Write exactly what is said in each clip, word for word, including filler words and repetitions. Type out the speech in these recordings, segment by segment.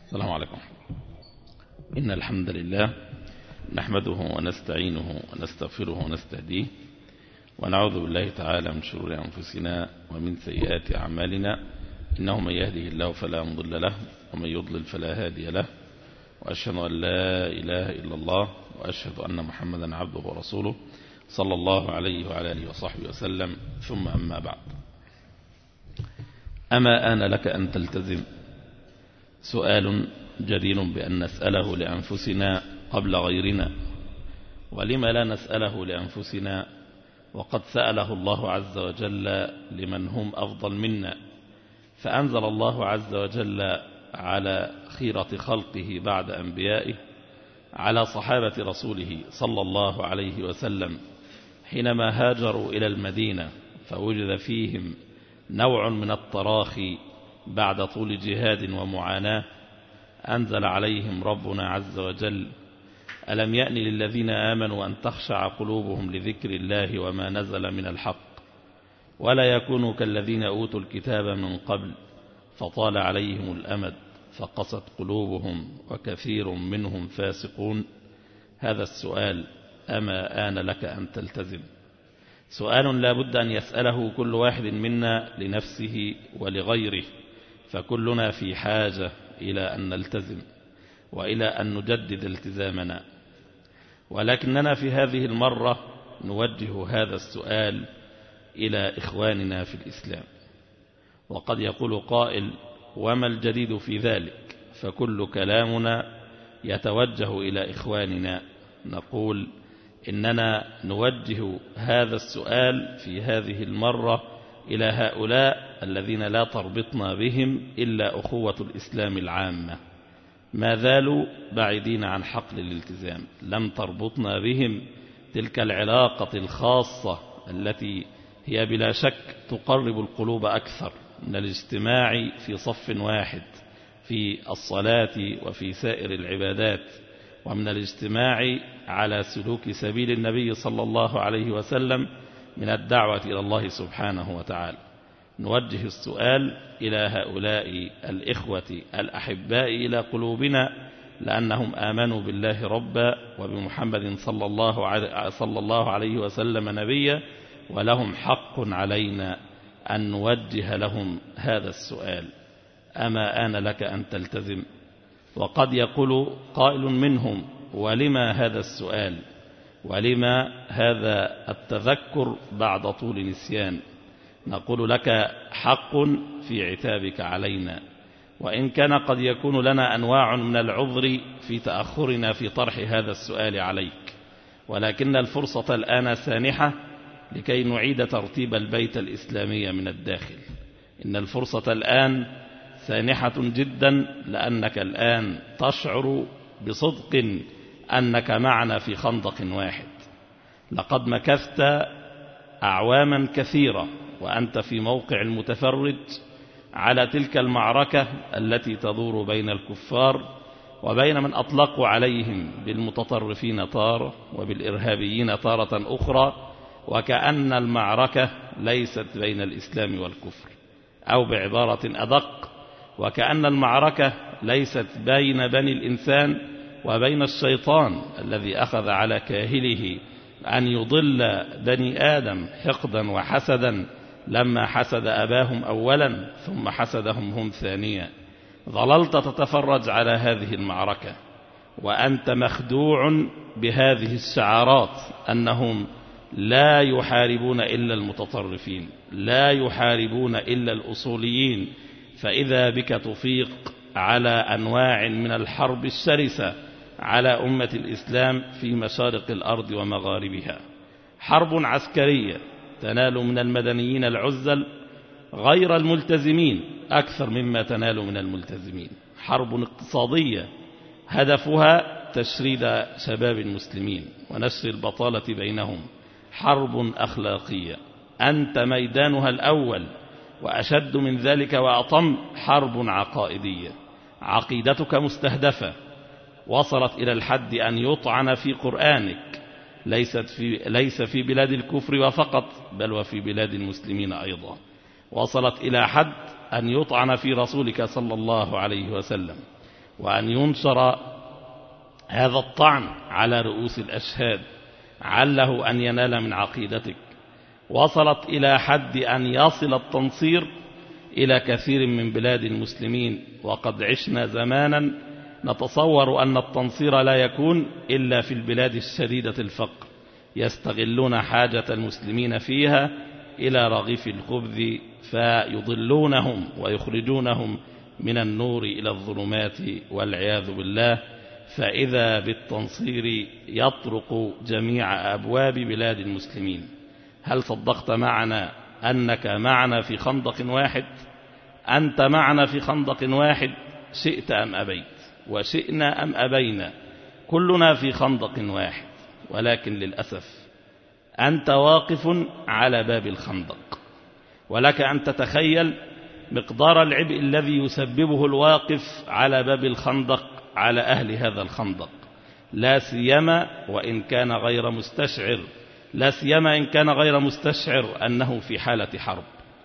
السلام عليكم. إن الحمد لله نحمده ونستعينه ونستغفره ونستهديه ونعوذ بالله تعالى من شرور أنفسنا ومن سيئات أعمالنا، إنه من يهده الله فلا مضل له ومن يضلل فلا هادي له، وأشهد أن لا إله إلا الله وأشهد أن محمدا عبده ورسوله صلى الله عليه وعلى آله وصحبه وسلم. ثم أما بعد، أما آن لك أن تلتزم؟ سؤال جدير بأن نسأله لأنفسنا قبل غيرنا، ولما لا نسأله لأنفسنا وقد سأله الله عز وجل لمن هم أفضل منا، فأنزل الله عز وجل على خيرة خلقه بعد أنبيائه على صحابة رسوله صلى الله عليه وسلم حينما هاجروا إلى المدينة، فوجد فيهم نوع من التراخي بعد طول جهاد ومعاناة، أنزل عليهم ربنا عز وجل: ألم يأن للذين آمنوا أن تخشع قلوبهم لذكر الله وما نزل من الحق ولا يكونوا كالذين أوتوا الكتاب من قبل فطال عليهم الأمد فقست قلوبهم وكثير منهم فاسقون. هذا السؤال أما آن لك أن تلتزم؟ سؤال لا بد أن يسأله كل واحد منا لنفسه ولغيره، فكلنا في حاجة إلى أن نلتزم وإلى أن نجدد التزامنا، ولكننا في هذه المرة نوجه هذا السؤال إلى إخواننا في الإسلام. وقد يقول قائل: وما الجديد في ذلك؟ فكل كلامنا يتوجه إلى إخواننا. نقول إننا نوجه هذا السؤال في هذه المرة إلى هؤلاء الذين لا تربطنا بهم إلا أخوة الإسلام العامة، ما زالوا بعيدين عن حقل الالتزام، لم تربطنا بهم تلك العلاقة الخاصة التي هي بلا شك تقرب القلوب أكثر من الاجتماع في صف واحد في الصلاة وفي سائر العبادات، ومن الاجتماع على سلوك سبيل النبي صلى الله عليه وسلم من الدعوة إلى الله سبحانه وتعالى. نوجه السؤال إلى هؤلاء الإخوة الأحباء إلى قلوبنا، لأنهم آمنوا بالله ربا وبمحمد صلى الله صلى الله عليه وسلم نبيا، ولهم حق علينا أن نوجه لهم هذا السؤال: أما آن لك أن تلتزم؟ وقد يقول قائل منهم: ولما هذا السؤال؟ ولما هذا التذكر بعد طول نسيان؟ نقول لك: حق في عتابك علينا، وإن كان قد يكون لنا أنواع من العذر في تأخرنا في طرح هذا السؤال عليك، ولكن الفرصة الآن سانحة لكي نعيد ترتيب البيت الإسلامي من الداخل. إن الفرصة الآن سانحة جدا، لأنك الآن تشعر بصدق أنك معنا في خندق واحد. لقد مكثت أعواما كثيرة وأنت في موقع المتفرج على تلك المعركة التي تدور بين الكفار وبين من أطلقوا عليهم بالمتطرفين تارة وبالإرهابيين تارة أخرى، وكأن المعركة ليست بين الإسلام والكفر، أو بعبارة أدق: وكأن المعركة ليست بين بني الإنسان وبين الشيطان الذي أخذ على كاهله أن يضل بني آدم حقدا وحسدا لما حسد أباهم أولا ثم حسدهم هم ثانيا. ظللت تتفرج على هذه المعركة وأنت مخدوع بهذه الشعارات أنهم لا يحاربون إلا المتطرفين، لا يحاربون إلا الأصوليين، فإذا بك تفيق على أنواع من الحرب الشرسة على أمة الإسلام في مشارق الأرض ومغاربها. حرب عسكرية تنال من المدنيين العزل غير الملتزمين أكثر مما تنال من الملتزمين. حرب اقتصادية هدفها تشريد شباب المسلمين ونشر البطالة بينهم. حرب أخلاقية أنت ميدانها الأول، وأشد من ذلك وأطم: حرب عقائدية. عقيدتك مستهدفة، وصلت إلى الحد أن يطعن في قرآنك، ليست في ليس في بلاد الكفر وفقط، بل وفي بلاد المسلمين أيضا. وصلت إلى حد أن يطعن في رسولك صلى الله عليه وسلم، وأن ينشر هذا الطعن على رؤوس الأشهاد عله أن ينال من عقيدتك. وصلت إلى حد أن يصل التنصير إلى كثير من بلاد المسلمين، وقد عشنا زمانا نتصور أن التنصير لا يكون إلا في البلاد الشديدة الفقر، يستغلون حاجة المسلمين فيها إلى رغيف الخبز فيضلونهم ويخرجونهم من النور إلى الظلمات والعياذ بالله. فإذا بالتنصير يطرق جميع أبواب بلاد المسلمين. هل صدقت معنا أنك معنا في خندق واحد؟ أنت معنا في خندق واحد شئت أم أبيت، وشئنا أم أبينا كلنا في خندق واحد، ولكن للأسف أنت واقف على باب الخندق، ولك أن تتخيل مقدار العبء الذي يسببه الواقف على باب الخندق على أهل هذا الخندق، لا سيما وإن كان غير مستشعر لا سيما إن كان غير مستشعر أنه في حالة حرب.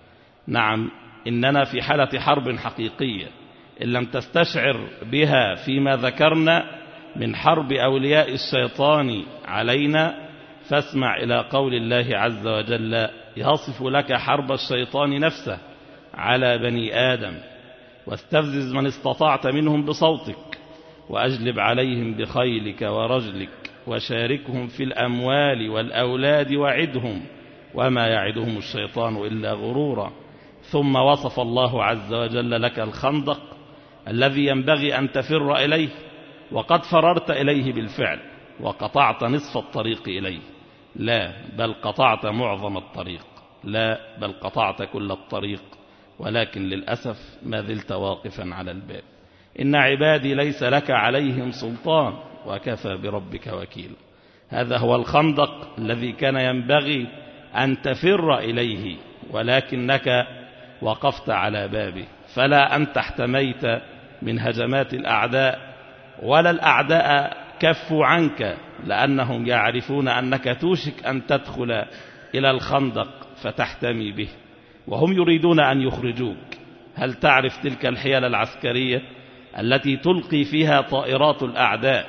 نعم، إننا في حالة حرب حقيقية، إن لم تستشعر بها فيما ذكرنا من حرب أولياء الشيطان علينا، فاسمع إلى قول الله عز وجل يصف لك حرب الشيطان نفسه على بني آدم: واستفزز من استطعت منهم بصوتك وأجلب عليهم بخيلك ورجلك وشاركهم في الأموال والأولاد وعدهم وما يعدهم الشيطان إلا غرورا. ثم وصف الله عز وجل لك الخندق الذي ينبغي أن تفر إليه، وقد فررت إليه بالفعل وقطعت نصف الطريق إليه، لا بل قطعت معظم الطريق، لا بل قطعت كل الطريق، ولكن للأسف ما زلت واقفا على الباب. إن عبادي ليس لك عليهم سلطان وكفى بربك وكيلا. هذا هو الخندق الذي كان ينبغي أن تفر إليه، ولكنك وقفت على بابه، فلا أنت احتميت من هجمات الأعداء، ولا الأعداء كفوا عنك، لأنهم يعرفون أنك توشك أن تدخل إلى الخندق فتحتمي به، وهم يريدون أن يخرجوك. هل تعرف تلك الحيل العسكرية التي تلقي فيها طائرات الأعداء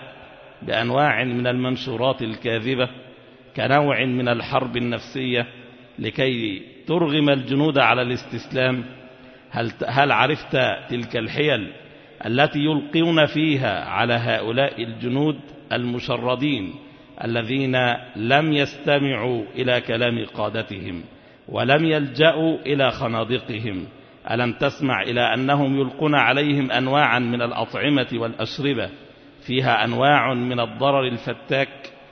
بأنواع من المنشورات الكاذبة كنوع من الحرب النفسية لكي ترغم الجنود على الاستسلام؟ هل, هل عرفت تلك الحيل التي يلقون فيها على هؤلاء الجنود المشردين الذين لم يستمعوا إلى كلام قادتهم ولم يلجأوا إلى خنادقهم؟ ألم تسمع إلى أنهم يلقون عليهم أنواعا من الأطعمة والأشربة فيها أنواع من الضرر الفتاك،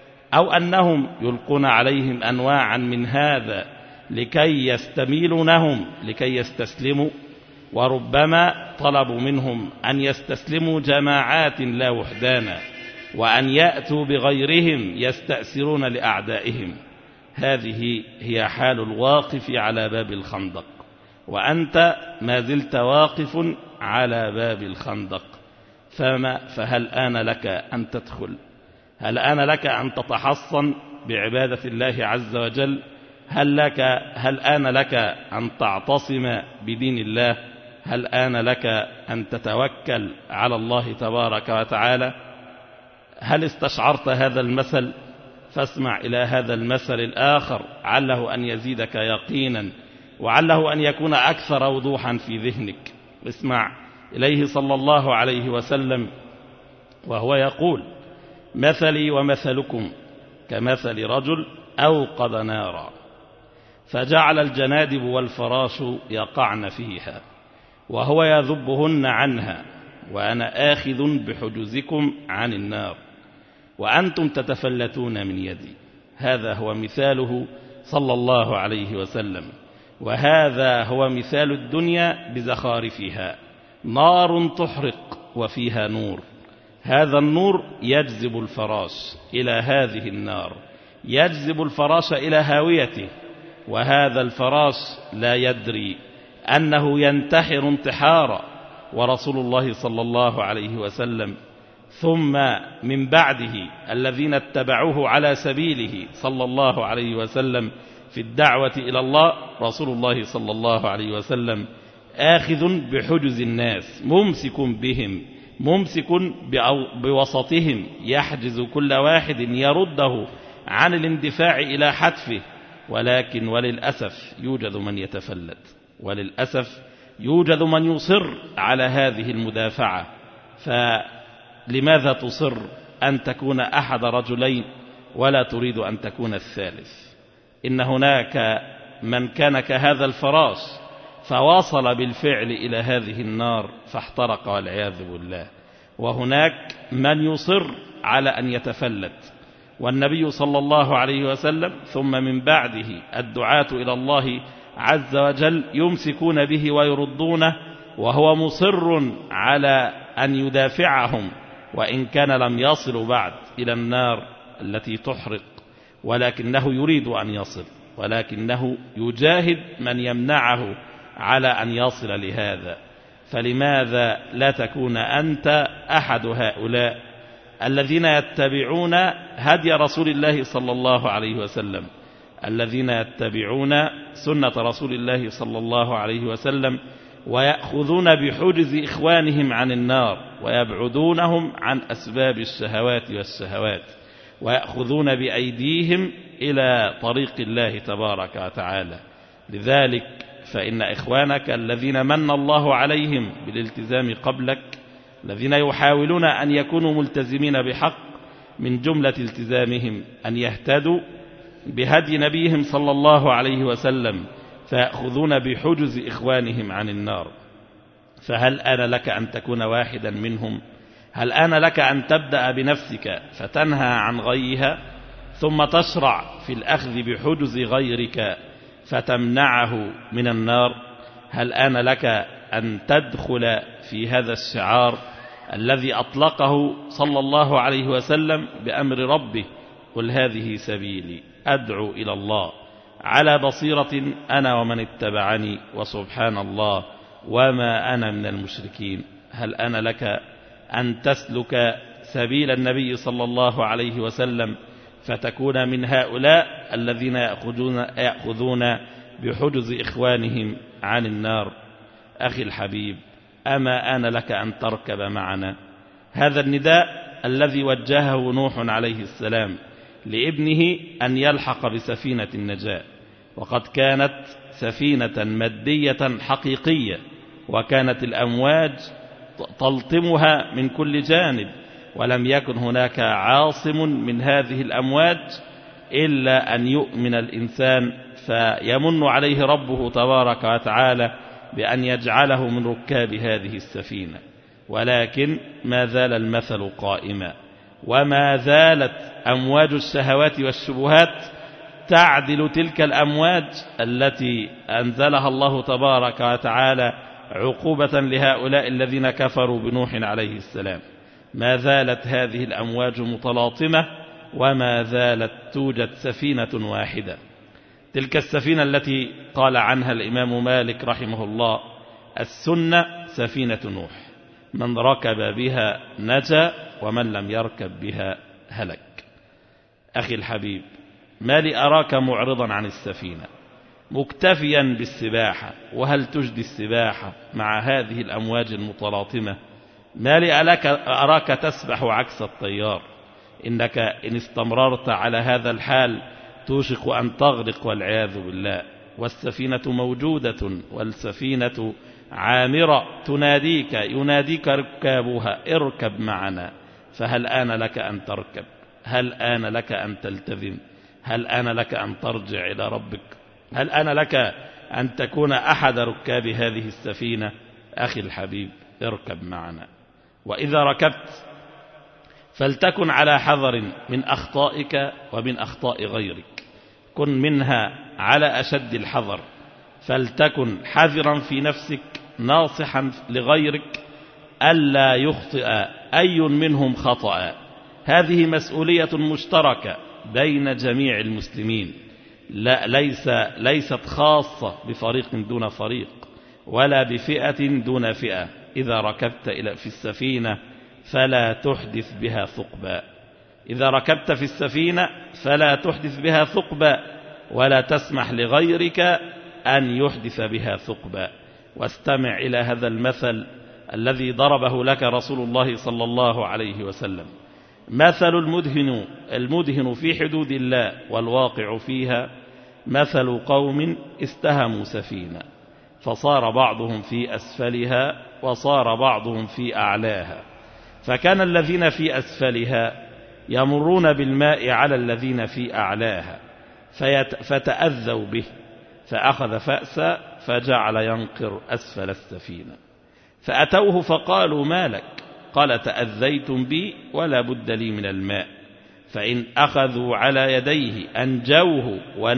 أو أنهم يلقون عليهم أنواعا من هذا لكي يستميلونهم لكي يستسلموا؟ وربما طلبوا منهم أن يستسلموا جماعات لا وحدانا، وأن يأتوا بغيرهم يستأسرون لأعدائهم. هذه هي حال الواقف على باب الخندق، وأنت ما زلت واقف على باب الخندق. فما فهل آن لك أن تدخل؟ هل آن لك أن تتحصن بعبادة الله عز وجل؟ هل لك هل آن لك أن تعتصم بدين الله؟ هل آن لك أن تتوكل على الله تبارك وتعالى؟ هل استشعرت هذا المثل؟ فاسمع إلى هذا المثل الآخر عله أن يزيدك يقينا، وعله أن يكون أكثر وضوحا في ذهنك. اسمع إليه صلى الله عليه وسلم وهو يقول: مثلي ومثلكم كمثل رجل أوقد نارا فجعل الجنادب والفراش يقعن فيها وهو يذبهن عنها، وأنا آخذ بحجزكم عن النار وأنتم تتفلتون من يدي. هذا هو مثاله صلى الله عليه وسلم، وهذا هو مثال الدنيا بزخارفها: نار تحرق وفيها نور. هذا النور يجذب الفراش إلى هذه النار، يجذب الفراش إلى هاويته، وهذا الفراش لا يدري أنه ينتحر انتحارا. ورسول الله صلى الله عليه وسلم ثم من بعده الذين اتبعوه على سبيله صلى الله عليه وسلم في الدعوة إلى الله، رسول الله صلى الله عليه وسلم آخذ بحجز الناس ممسك بهم ممسك بوسطهم يحجز كل واحد يرده عن الاندفاع إلى حتفه، ولكن وللأسف يوجد من يتفلت، وللأسف يوجد من يصر على هذه المدافعة. فلماذا تصر أن تكون أحد رجلين ولا تريد أن تكون الثالث؟ إن هناك من كان كهذا الفراش فواصل بالفعل إلى هذه النار فاحترق والعياذ بالله، وهناك من يصر على أن يتفلت. والنبي صلى الله عليه وسلم ثم من بعده الدعاة إلى الله عز وجل يمسكون به ويردونه، وهو مصر على أن يدافعهم، وإن كان لم يصل بعد إلى النار التي تحرق، ولكنه يريد أن يصل، ولكنه يجاهد من يمنعه على أن يصل لهذا. فلماذا لا تكون أنت أحد هؤلاء الذين يتبعون هدي رسول الله صلى الله عليه وسلم، الذين يتبعون سنة رسول الله صلى الله عليه وسلم، ويأخذون بحجز إخوانهم عن النار، ويبعدونهم عن أسباب الشهوات والشهوات، ويأخذون بأيديهم إلى طريق الله تبارك وتعالى. لذلك فإن إخوانك الذين من الله عليهم بالالتزام قبلك، الذين يحاولون أن يكونوا ملتزمين بحق، من جملة التزامهم أن يهتدوا بهدي نبيهم صلى الله عليه وسلم، فيأخذون بحجز إخوانهم عن النار. فهل آن لك أن تكون واحدا منهم؟ هل آن لك أن تبدأ بنفسك فتنهى عن غيها، ثم تشرع في الأخذ بحجز غيرك فتمنعه من النار؟ هل آن لك أن تدخل في هذا الشعار الذي أطلقه صلى الله عليه وسلم بأمر ربه: قل هذه سبيلي أدعو إلى الله على بصيرة أنا ومن اتبعني وسبحان الله وما أنا من المشركين؟ هل آن لك أن تسلك سبيل النبي صلى الله عليه وسلم فتكون من هؤلاء الذين يأخذون, يأخذون بحجز إخوانهم عن النار؟ أخي الحبيب، أما آن لك أن تركب معنا هذا النداء الذي وجهه نوح عليه السلام لابنه أن يلحق بسفينة النجاة، وقد كانت سفينة مادية حقيقية، وكانت الأمواج تلطمها من كل جانب، ولم يكن هناك عاصم من هذه الأمواج إلا أن يؤمن الإنسان فيمن عليه ربه تبارك وتعالى بأن يجعله من ركاب هذه السفينة. ولكن ما زال المثل قائما، وما زالت أمواج الشهوات والشبهات تعدل تلك الأمواج التي أنزلها الله تبارك وتعالى عقوبة لهؤلاء الذين كفروا بنوح عليه السلام. ما زالت هذه الأمواج متلاطمة، وما زالت توجد سفينة واحدة، تلك السفينة التي قال عنها الإمام مالك رحمه الله: السنة سفينة نوح، من ركب بها نجا ومن لم يركب بها هلك. أخي الحبيب، ما لي أراك معرضا عن السفينة مكتفيا بالسباحة؟ وهل تجدي السباحة مع هذه الأمواج المتلاطمة؟ ما لي أراك تسبح عكس التيار؟ إنك إن استمررت على هذا الحال توشك أن تغرق والعياذ بالله. والسفينة موجودة، والسفينة عامرة تناديك، يناديك ركابها: اركب معنا. فهل آن لك أن تركب؟ هل آن لك أن تلتزم؟ هل آن لك أن ترجع إلى ربك؟ هل آن لك أن تكون أحد ركاب هذه السفينة؟ أخي الحبيب، اركب معنا. وإذا ركبت فلتكن على حذر من أخطائك ومن أخطاء غيرك، كن منها على أشد الحذر، فلتكن حذرا في نفسك ناصحا لغيرك ألا يخطئ أي منهم خطأ. هذه مسؤولية مشتركة بين جميع المسلمين، لا ليس ليست خاصة بفريق دون فريق ولا بفئة دون فئة. إذا ركبت في السفينة فلا تحدث بها ثقبا، إذا ركبت في السفينة فلا تحدث بها ثقبا، ولا تسمح لغيرك أن يحدث بها ثقبا. واستمع إلى هذا المثل الذي ضربه لك رسول الله صلى الله عليه وسلم. مثل المدهن المدهن في حدود الله والواقع فيها مثل قوم استهموا سفينة فصار بعضهم في أسفلها وصار بعضهم في أعلاها، فكان الذين في أسفلها يمرون بالماء على الذين في أعلاها فتأذوا به، فأخذ فأسا فجعل ينقر أسفل السفينة، فأتوه فقالوا ما لك؟ قال تأذيتم بي ولا بد لي من الماء، فإن أخذوا على يديه أنجوه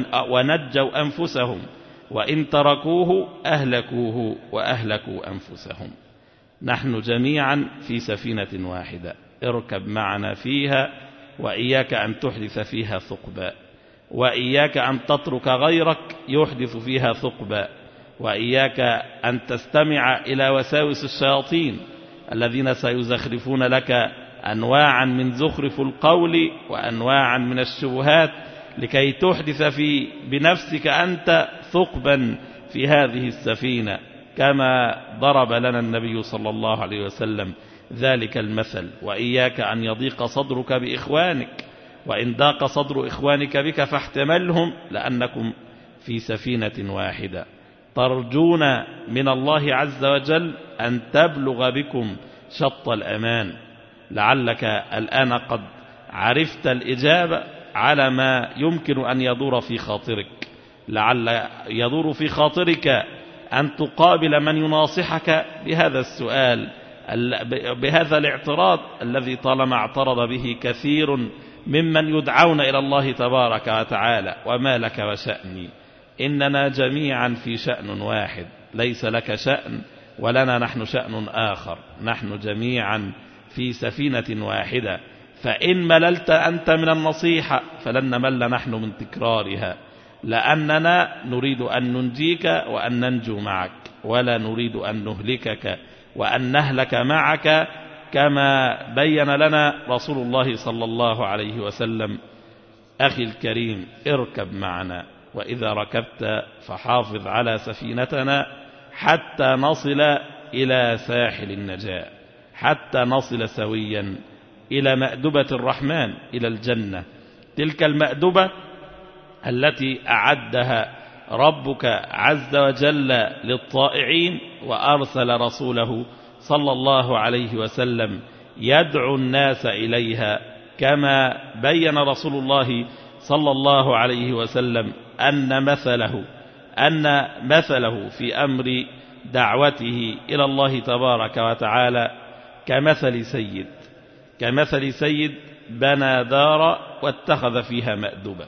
ونجوا أنفسهم، وإن تركوه أهلكوه وأهلكوا أنفسهم. نحن جميعا في سفينة واحدة، اركب معنا فيها، وإياك أن تحدث فيها ثقبا، وإياك أن تترك غيرك يحدث فيها ثقبا، وإياك أن تستمع إلى وساوس الشياطين الذين سيزخرفون لك أنواعا من زخرف القول وأنواعا من الشبهات لكي تحدث في بنفسك أنت ثقبا في هذه السفينة، كما ضرب لنا النبي صلى الله عليه وسلم ذلك المثل. وإياك أن يضيق صدرك بإخوانك، وإن ضاق صدر إخوانك بك فاحتملهم، لأنكم في سفينة واحدة. ترجون من الله عز وجل أن تبلغ بكم شط الأمان. لعلك الآن قد عرفت الإجابة على ما يمكن أن يدور في خاطرك، لعل يدور في خاطرك أن تقابل من يناصحك بهذا السؤال، بهذا الاعتراض الذي طالما اعترض به كثير ممن يدعون إلى الله تبارك وتعالى: وما لك وشأني؟ إننا جميعا في شأن واحد، ليس لك شأن ولنا نحن شأن آخر، نحن جميعا في سفينة واحدة. فإن مللت أنت من النصيحة فلن نمل نحن من تكرارها، لأننا نريد أن ننجيك وأن ننجو معك، ولا نريد أن نهلكك وأن نهلك معك، كما بين لنا رسول الله صلى الله عليه وسلم. أخي الكريم، اركب معنا، وإذا ركبت فحافظ على سفينتنا حتى نصل إلى ساحل النجاة، حتى نصل سويا إلى مأدبة الرحمن، إلى الجنة، تلك المأدبة التي أعدها ربك عز وجل للطائعين، وأرسل رسوله صلى الله عليه وسلم يدعو الناس إليها، كما بين رسول الله صلى الله عليه وسلم أن مثله أن مثله في أمر دعوته إلى الله تبارك وتعالى كمثل سيد كمثل سيد بنى دارا واتخذ فيها مأدبة،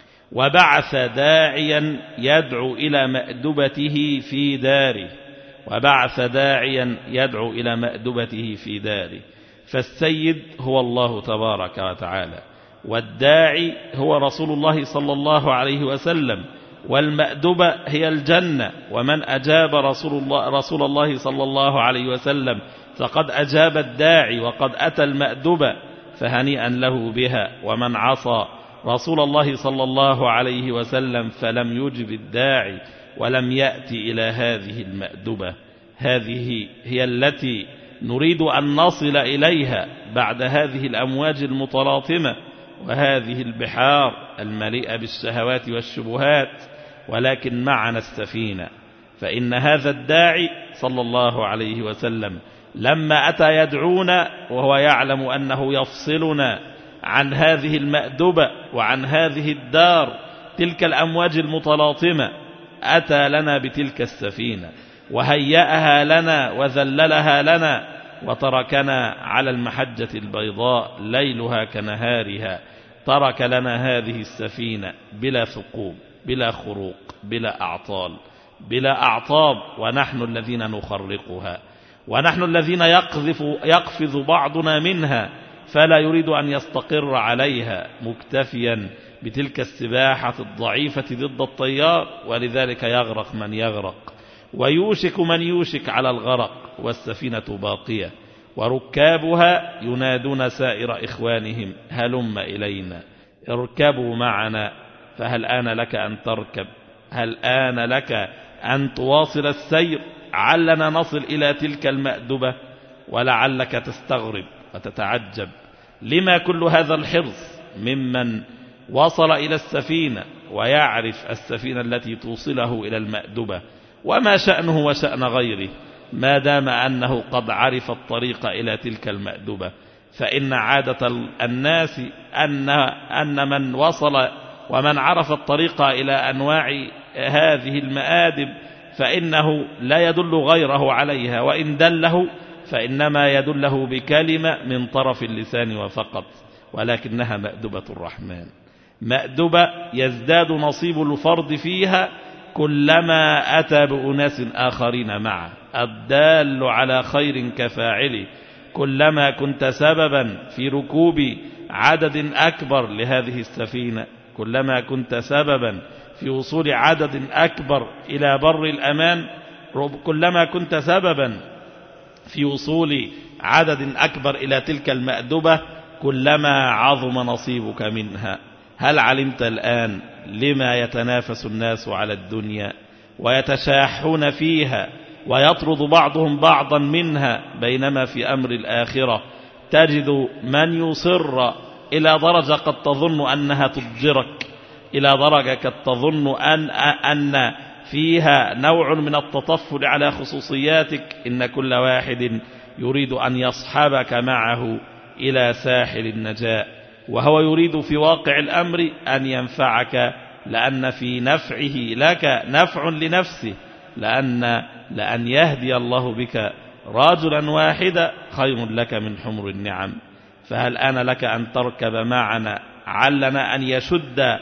وبعث داعيا يدعو إلى مأدبته في داره وبعث داعيا يدعو إلى مأدبته في داره فالسيد هو الله تبارك وتعالى، والداعي هو رسول الله صلى الله عليه وسلم، والمأدبة هي الجنة. ومن أجاب رسول الله, رسول الله صلى الله عليه وسلم فقد أجاب الداعي وقد أتى المأدبة، فهنيئا له بها. ومن عصى رسول الله صلى الله عليه وسلم فلم يجب الداعي ولم يأتي إلى هذه المأدبة. هذه هي التي نريد أن نصل إليها بعد هذه الأمواج المتلاطمة وهذه البحار المليئة بالشهوات والشبهات، ولكن معنا السفينة. فإن هذا الداعي صلى الله عليه وسلم لما أتى يدعونا وهو يعلم أنه يفصلنا عن هذه المأدبة وعن هذه الدار، تلك الأمواج المتلاطمة، أتى لنا بتلك السفينة وهيأها لنا وذللها لنا وتركنا على المحجة البيضاء ليلها كنهارها. ترك لنا هذه السفينة بلا ثقوب، بلا خروق، بلا أعطال، بلا أعطاب، ونحن الذين نخرقها، ونحن الذين يقذف, يقفز بعضنا منها فلا يريد أن يستقر عليها، مكتفيا بتلك السباحة الضعيفة ضد التيار، ولذلك يغرق من يغرق ويوشك من يوشك على الغرق، والسفينة باقية وركابها ينادون سائر إخوانهم: هلم إلينا، اركبوا معنا. فهل آن لك أن تركب؟ هل آن لك أن تواصل السير؟ علنا نصل إلى تلك المأدبة. ولعلك تستغرب وتتعجب لما كل هذا الحرص ممن وصل إلى السفينة ويعرف السفينة التي توصله إلى المأدبة، وما شأنه وشأن غيره ما دام أنه قد عرف الطريق إلى تلك المأدبة. فإن عادة الناس أن, أن من وصل ومن عرف الطريق إلى أنواع هذه المآدب فإنه لا يدل غيره عليها، وإن دله فإنما يدله بكلمة من طرف اللسان وفقط، ولكنها مأدبة الرحمن، مأدبة يزداد نصيب الفرد فيها كلما أتى بأناس آخرين معه، الدال على خير كفاعله. كلما كنت سببا في ركوب عدد أكبر لهذه السفينة، كلما كنت سببا في وصول عدد أكبر إلى بر الأمان، كلما كنت سببا في وصول عدد أكبر إلى تلك المأدبة، كلما عظم نصيبك منها. هل علمت الآن لما يتنافس الناس على الدنيا ويتشاحون فيها ويطرد بعضهم بعضا منها، بينما في أمر الآخرة تجد من يصر إلى درجة قد تظن أنها تضجرك، إلى درجة قد تظن أن, أن فيها نوع من التطفل على خصوصياتك. إن كل واحد يريد أن يصحبك معه إلى ساحل النجاة، وهو يريد في واقع الأمر أن ينفعك، لأن في نفعه لك نفع لنفسه، لأن لأن يهدي الله بك رجلا واحدا خير لك من حمر النعم. فهل آن لك أن تركب معنا علنا أن يشد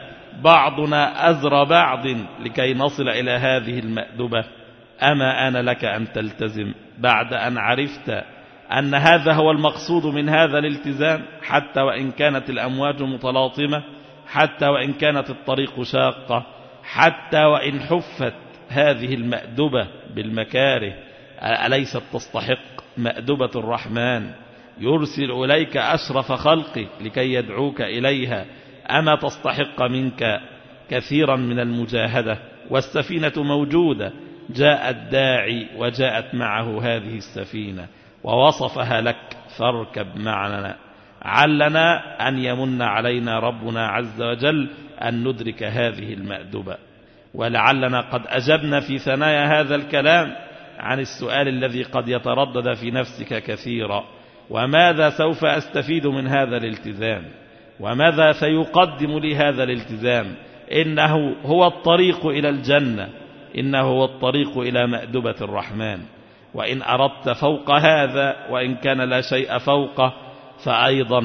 بعضنا أزر بعض لكي نصل إلى هذه المأدبة؟ أما آن لك أن تلتزم بعد أن عرفت أن هذا هو المقصود من هذا الالتزام، حتى وإن كانت الأمواج متلاطمة، حتى وإن كانت الطريق شاقة، حتى وإن حفت هذه المأدبة بالمكاره. أليست تستحق مأدبة الرحمن يرسل إليك أشرف خلقه لكي يدعوك إليها؟ أما تستحق منك كثيرا من المجاهدة؟ والسفينة موجودة، جاء الداعي وجاءت معه هذه السفينة ووصفها لك، فاركب معنا علنا أن يمن علينا ربنا عز وجل أن ندرك هذه المأدبة. ولعلنا قد أجبنا في ثنايا هذا الكلام عن السؤال الذي قد يتردد في نفسك كثيرا: وماذا سوف أستفيد من هذا الالتزام؟ وماذا سيقدم لي هذا الالتزام؟ إنه هو الطريق إلى الجنة، إنه هو الطريق إلى مأدبة الرحمن. وإن أردت فوق هذا، وإن كان لا شيء فوقه، فأيضا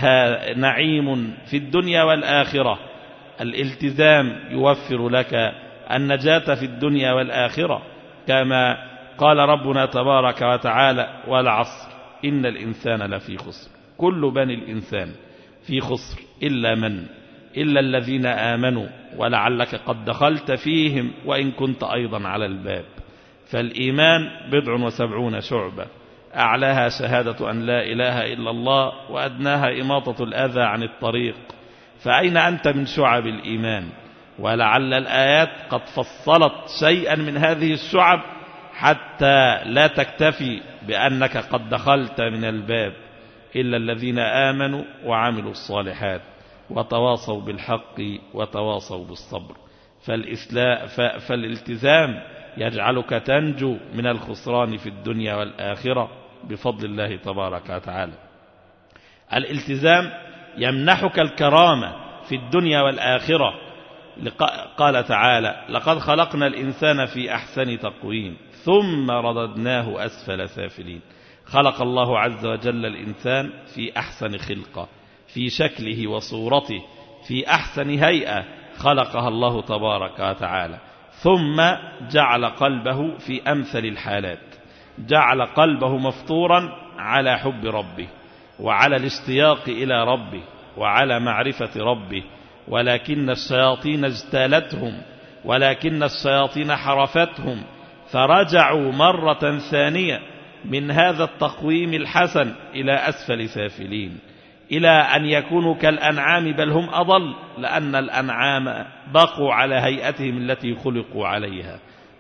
نعيم في الدنيا والآخرة. الالتزام يوفر لك النجاة في الدنيا والآخرة، كما قال ربنا تبارك وتعالى: والعصر إن الإنسان لفي خسر، كل بني الإنسان في خسر إلا من إلا الذين آمنوا، ولعلك قد دخلت فيهم وإن كنت أيضا على الباب. فالإيمان بضع وسبعون شعبة، أعلاها شهادة أن لا إله إلا الله، وأدناها إماطة الأذى عن الطريق. فأين أنت من شعب الإيمان؟ ولعل الآيات قد فصلت شيئا من هذه الشعب حتى لا تكتفي بأنك قد دخلت من الباب. إلا الذين آمنوا وعملوا الصالحات وتواصوا بالحق وتواصوا بالصبر. فالالتزام يجعلك تنجو من الخسران في الدنيا والآخرة بفضل الله تبارك وتعالى. الالتزام يمنحك الكرامة في الدنيا والآخرة. قال تعالى: لقد خلقنا الإنسان في أحسن تقويم ثم رددناه أسفل سافلين. خلق الله عز وجل الإنسان في أحسن خلقة، في شكله وصورته، في أحسن هيئة خلقها الله تبارك وتعالى، ثم جعل قلبه في أمثل الحالات، جعل قلبه مفطورا على حب ربه وعلى الاشتياق إلى ربه وعلى معرفة ربه. ولكن الشياطين اجتالتهم، ولكن الشياطين حرفتهم، فرجعوا مرة ثانية من هذا التقويم الحسن إلى أسفل سافلين، إلى أن يكونوا كالأنعام بل هم أضل، لأن الأنعام بقوا على هيئتهم التي خلقوا عليها،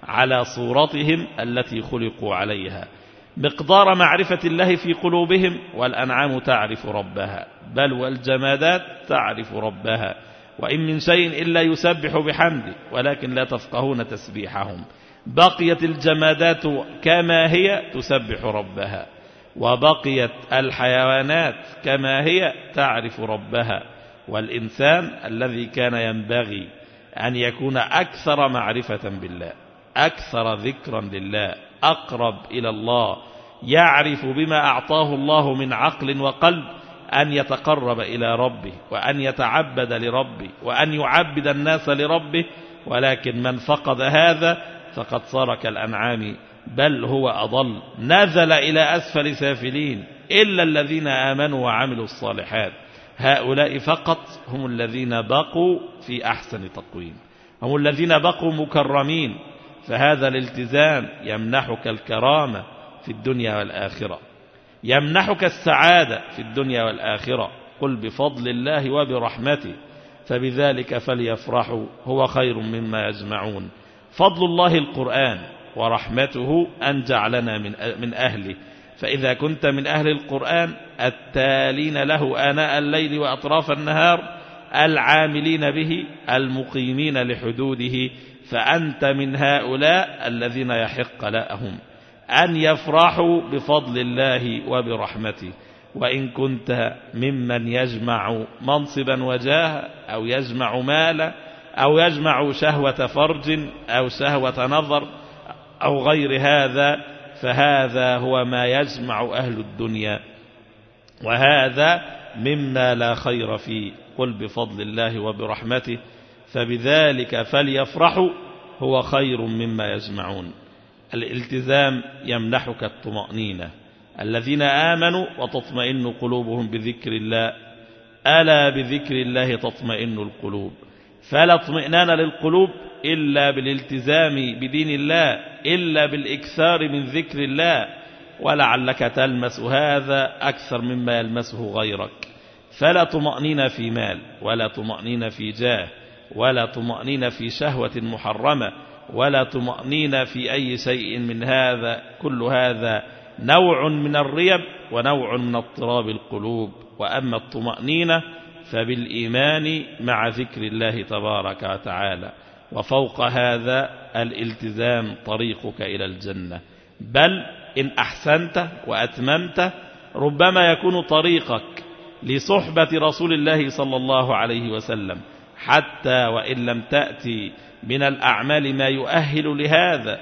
على صورتهم التي خلقوا عليها، مقدار معرفة الله في قلوبهم. والأنعام تعرف ربها، بل والجمادات تعرف ربها، وإن من شيء إلا يسبح بحمده ولكن لا تفقهون تسبيحهم. بقيت الجمادات كما هي تسبح ربها، وبقيت الحيوانات كما هي تعرف ربها. والإنسان الذي كان ينبغي أن يكون أكثر معرفة بالله، أكثر ذكرا لله، أقرب إلى الله، يعرف بما أعطاه الله من عقل وقلب أن يتقرب إلى ربه وأن يتعبد لربه وأن يعبد الناس لربه. ولكن من فقد هذا فقد صار كالأنعام بل هو أضل، نزل إلى أسفل سافلين. إلا الذين آمنوا وعملوا الصالحات، هؤلاء فقط هم الذين بقوا في أحسن تقويم، هم الذين بقوا مكرمين. فهذا الالتزام يمنحك الكرامة في الدنيا والآخرة، يمنحك السعادة في الدنيا والآخرة. قل بفضل الله وبرحمته فبذلك فليفرحوا هو خير مما يجمعون. فضل الله القرآن، ورحمته أن جعلنا من من أهله. فإذا كنت من أهل القرآن التالين له آناء الليل وأطراف النهار، العاملين به، المقيمين لحدوده، فأنت من هؤلاء الذين يحق لهم أن يفرحوا بفضل الله وبرحمته. وإن كنت ممن يجمع منصبا وجاها، أو يجمع مالا، أو يجمع شهوة فرج، أو شهوة نظر، أو غير هذا، فهذا هو ما يجمع أهل الدنيا، وهذا مما لا خير فيه. قل بفضل الله وبرحمته فبذلك فليفرحوا هو خير مما يجمعون. الالتزام يمنحك الطمأنينة. الذين آمنوا وتطمئن قلوبهم بذكر الله، ألا بذكر الله تطمئن القلوب. فلا اطمئنان للقلوب إلا بالالتزام بدين الله، إلا بالإكثار من ذكر الله. ولعلك تلمس هذا أكثر مما يلمسه غيرك. فلا طمأنين في مال، ولا طمأنين في جاه، ولا طمأنين في شهوة محرمة، ولا طمأنين في أي شيء من هذا. كل هذا نوع من الريب ونوع من اضطراب القلوب. وأما الطمأنينة فبالإيمان مع ذكر الله تبارك وتعالى. وفوق هذا الالتزام طريقك إلى الجنة، بل إن أحسنت وأتممت ربما يكون طريقك لصحبة رسول الله صلى الله عليه وسلم، حتى وإن لم تأتي من الأعمال ما يؤهل لهذا.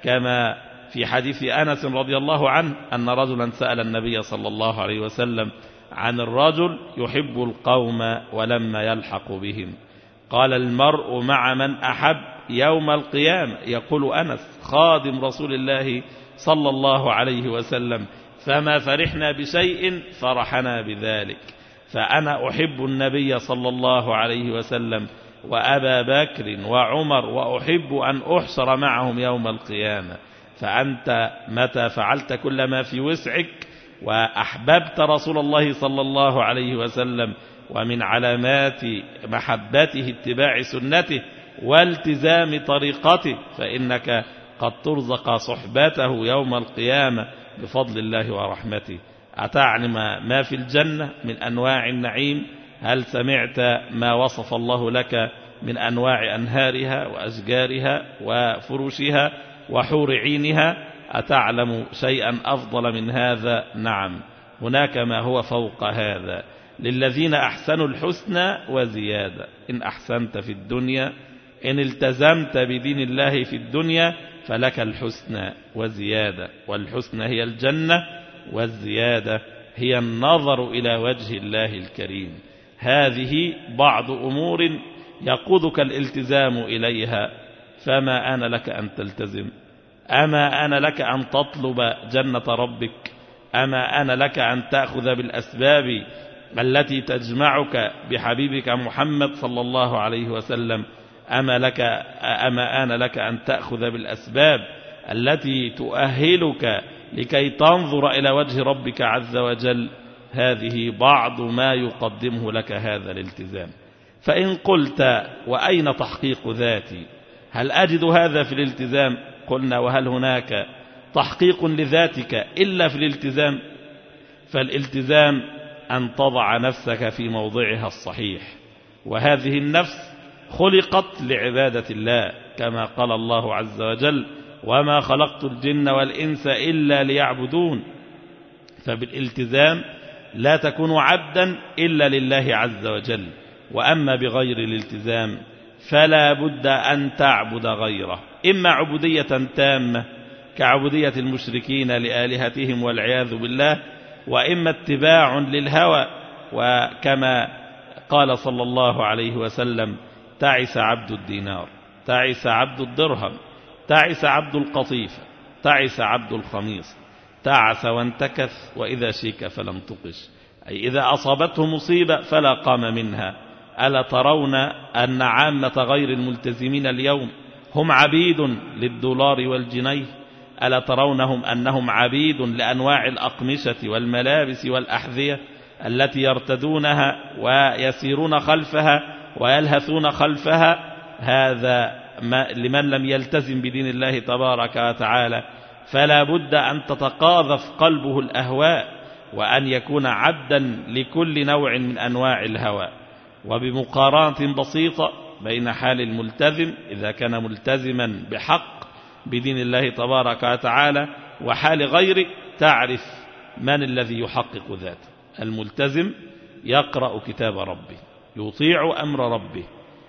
كما في حديث أنس رضي الله عنه أن رجلا سأل النبي صلى الله عليه وسلم عن الرجل يحب القوم ولما يلحق بهم، قال المرء مع من أحب يوم القيامة. يقول أنس خادم رسول الله صلى الله عليه وسلم، فما فرحنا بشيء فرحنا بذلك. فأنا أحب النبي صلى الله عليه وسلم وأبا بكر وعمر، وأحب أن أحشر معهم يوم القيامة. فأنت متى فعلت كل ما في وسعك وأحببت رسول الله صلى الله عليه وسلم، ومن علامات محبته اتباع سنته والتزام طريقته، فإنك قد ترزق صحبته يوم القيامة بفضل الله ورحمته. أتعلم ما في الجنة من أنواع النعيم؟ هل سمعت ما وصف الله لك من أنواع أنهارها وأشجارها وفروشها وحور عينها؟ أتعلم شيئا أفضل من هذا؟ نعم، هناك ما هو فوق هذا. للذين أحسنوا الحسنى وزيادة. إن أحسنت في الدنيا، إن التزمت بدين الله في الدنيا، فلك الحسنى وزيادة. والحسنى هي الجنة، والزيادة هي النظر إلى وجه الله الكريم. هذه بعض أمور يقودك الالتزام إليها. فما أنا لك أن تلتزم؟ أما أنا لك أن تطلب جنة ربك؟ أما أنا لك أن تأخذ بالأسباب التي تجمعك بحبيبك محمد صلى الله عليه وسلم؟ أما لك أما أنا لك أن تأخذ بالأسباب التي تؤهلك لكي تنظر إلى وجه ربك عز وجل؟ هذه بعض ما يقدمه لك هذا الالتزام. فإن قلت وأين تحقيق ذاتي؟ هل أجد هذا في الالتزام؟ قلنا وهل هناك تحقيق لذاتك إلا في الالتزام؟ فالالتزام أن تضع نفسك في موضعها الصحيح، وهذه النفس خلقت لعبادة الله كما قال الله عز وجل وما خلقت الجن والإنس إلا ليعبدون. فبالالتزام لا تكون عبدا إلا لله عز وجل، وأما بغير الالتزام فلا بد أن تعبد غيره، إما عبودية تامة كعبودية المشركين لآلهتهم والعياذ بالله، وإما اتباع للهوى، وكما قال صلى الله عليه وسلم تعس عبد الدينار، تعس عبد الدرهم، تعس عبد القطيفة، تعس عبد الخميص، تعس وانتكث وإذا شيك فلم تقش، أي إذا أصابته مصيبة فلا قام منها. ألا ترون أن عامة غير الملتزمين اليوم هم عبيد للدولار والجنيه؟ ألا ترونهم أنهم عبيد لأنواع الأقمشة والملابس والأحذية التي يرتدونها ويسيرون خلفها ويلهثون خلفها؟ هذا ما لمن لم يلتزم بدين الله تبارك وتعالى، فلا بد أن تتقاذف قلبه الأهواء، وأن يكون عبدا لكل نوع من أنواع الهوى. وبمقارنة بسيطة بين حال الملتزم إذا كان ملتزما بحق بدين الله تبارك وتعالى وحال غيره تعرف من الذي يحقق ذاته. الملتزم يقرأ كتاب ربه، يطيع أمر ربه،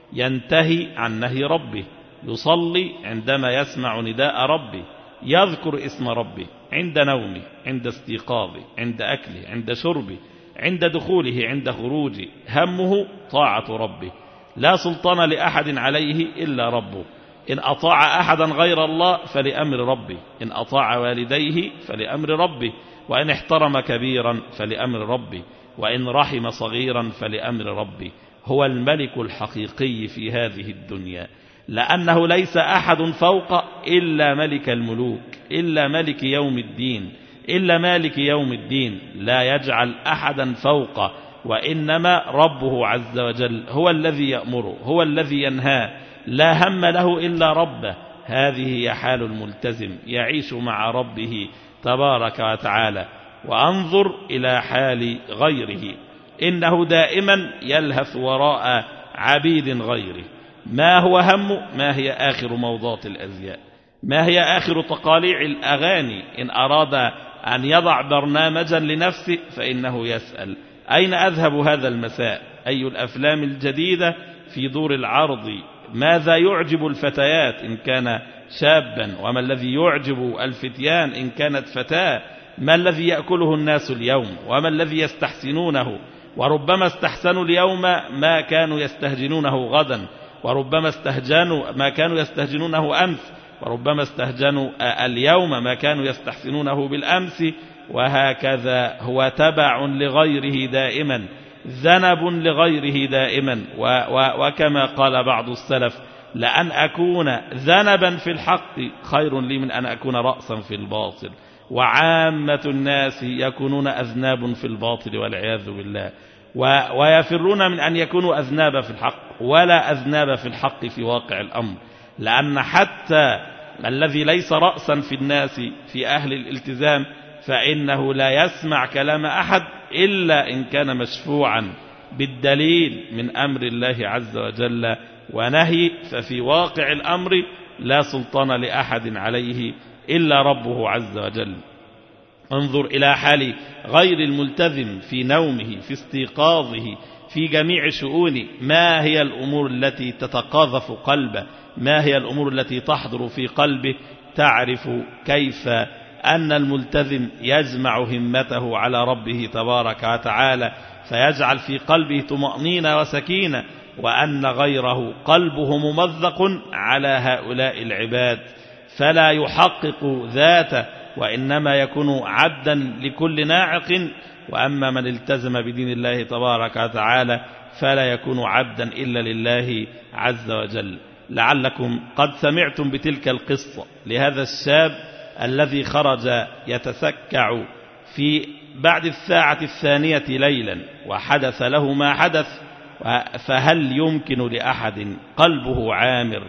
ينتهي عن نهي ربه، يصلي عندما يسمع نداء ربه، يذكر اسم ربه عند نومه، عند استيقاظه، عند أكله، عند شربه، عند دخوله، عند خروجه. همه طاعة ربه، لا سلطان لأحد عليه إلا ربه. إن أطاع أحدا غير الله فلأمر ربه، إن أطاع والديه فلأمر ربه، وإن احترم كبيرا فلأمر ربه، وإن رحم صغيرا فلأمر ربه. هو الملك الحقيقي في هذه الدنيا، لأنه ليس أحد فوق إلا ملك الملوك، إلا ملك يوم الدين، إلا مالك يوم الدين، لا يجعل أحدا فوق، وإنما ربه عز وجل هو الذي يأمره، هو الذي ينهاه، لا هم له إلا ربه. هذه هي حال الملتزم، يعيش مع ربه تبارك وتعالى. وأنظر إلى حال غيره، إنه دائما يلهث وراء عبيد غيره. ما هو همه؟ ما هي آخر موضات الأزياء؟ ما هي آخر تقاليع الأغاني؟ إن أراد أن يضع برنامجا لنفسه فإنه يسأل أين أذهب هذا المساء؟ أي الأفلام الجديدة في دور العرض؟ ماذا يعجب الفتيات إن كان شابا؟ وما الذي يعجب الفتيان إن كانت فتاة؟ ما الذي يأكله الناس اليوم؟ وما الذي يستحسنونه؟ وربما استحسنوا اليوم ما كانوا يستهجنونه غدا، وربما استهجنوا ما كانوا يستهجنونه أمس، وربما استهجنوا اليوم ما كانوا يستحسنونه بالأمس. وهكذا هو تبع لغيره دائما، ذنب لغيره دائما. وكما قال بعض السلف لأن أكون ذنبا في الحق خير لي من أن أكون رأسا في الباطل. وعامة الناس يكونون أذناب في الباطل والعياذ بالله، ويفرون من أن يكونوا أذناب في الحق ولا أذناب في الحق في واقع الأمر، لأن حتى الذي ليس رأسا في الناس في أهل الالتزام فإنه لا يسمع كلام أحد إلا إن كان مشفوعا بالدليل من أمر الله عز وجل ونهي. ففي واقع الأمر لا سلطان لأحد عليه إلا ربه عز وجل. انظر إلى حال غير الملتزم في نومه، في استيقاظه، في جميع شؤونه. ما هي الأمور التي تتقاذف قلبه؟ ما هي الأمور التي تحضر في قلبه؟ تعرف كيف أن الملتزم يجمع همته على ربه تبارك وتعالى، فيجعل في قلبه طمأنينة وسكينة، وأن غيره قلبه ممزق على هؤلاء العباد فلا يحقق ذاته، وإنما يكون عبدا لكل ناعق. وأما من التزم بدين الله تبارك وتعالى فلا يكون عبدا إلا لله عز وجل. لعلكم قد سمعتم بتلك القصة لهذا الشاب الذي خرج يتسكع في بعد الساعة الثانية ليلا وحدث له ما حدث. فهل يمكن لأحد قلبه عامر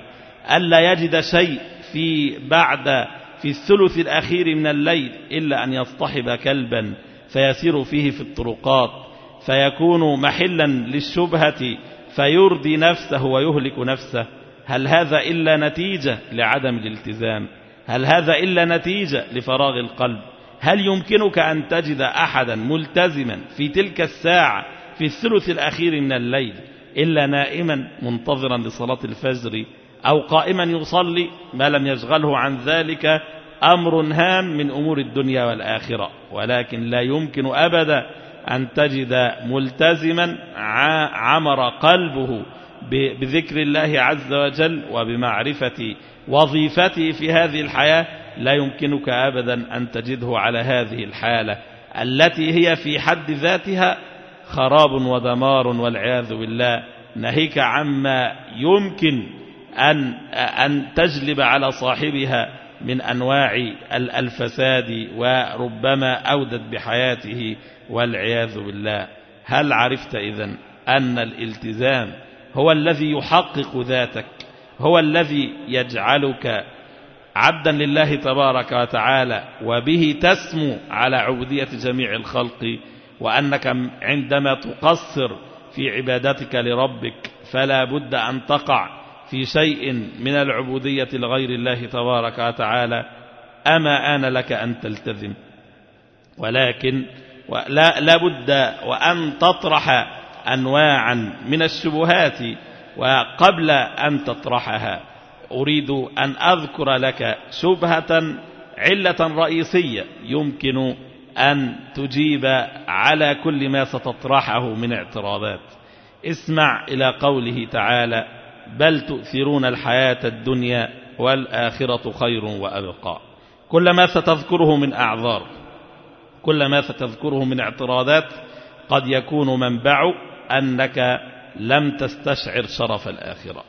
ألا يجد شيء في بعد في الثلث الأخير من الليل إلا أن يصطحب كلبا فيسير فيه في الطرقات فيكون محلا للشبهة فيرضي نفسه ويهلك نفسه؟ هل هذا إلا نتيجة لعدم الالتزام؟ هل هذا إلا نتيجة لفراغ القلب؟ هل يمكنك أن تجد أحدا ملتزما في تلك الساعة في الثلث الأخير من الليل إلا نائما منتظرا لصلاة الفجر أو قائما يصلي ما لم يشغله عن ذلك أمر هام من أمور الدنيا والآخرة؟ ولكن لا يمكن أبدا أن تجد ملتزما عمر قلبه بذكر الله عز وجل وبمعرفة وظيفته في هذه الحياة، لا يمكنك أبدا أن تجده على هذه الحالة التي هي في حد ذاتها خراب ودمار والعياذ بالله، ناهيك عما يمكن أن أن تجلب على صاحبها من أنواع الفساد وربما أودت بحياته والعياذ بالله. هل عرفت إذن أن الالتزام هو الذي يحقق ذاتك، هو الذي يجعلك عبدا لله تبارك وتعالى وبه تسمو على عبودية جميع الخلق، وأنك عندما تقصر في عبادتك لربك فلا بد أن تقع في شيء من العبودية لغير الله تبارك وتعالى؟ أما آن لك أن تلتزم، ولكن لا, لا بد وأن تطرح أنواعا من الشبهات. وقبل أن تطرحها أريد أن أذكر لك شبهة علة رئيسية يمكن أن تجيب على كل ما ستطرحه من اعتراضات. اسمع إلى قوله تعالى: بل تؤثرون الحياة الدنيا والآخرة خير وأبقى. كل ما ستذكره من أعذار، كل ما ستذكره من اعتراضات قد يكون منبع أنك لم تستشعر شرف الآخرة،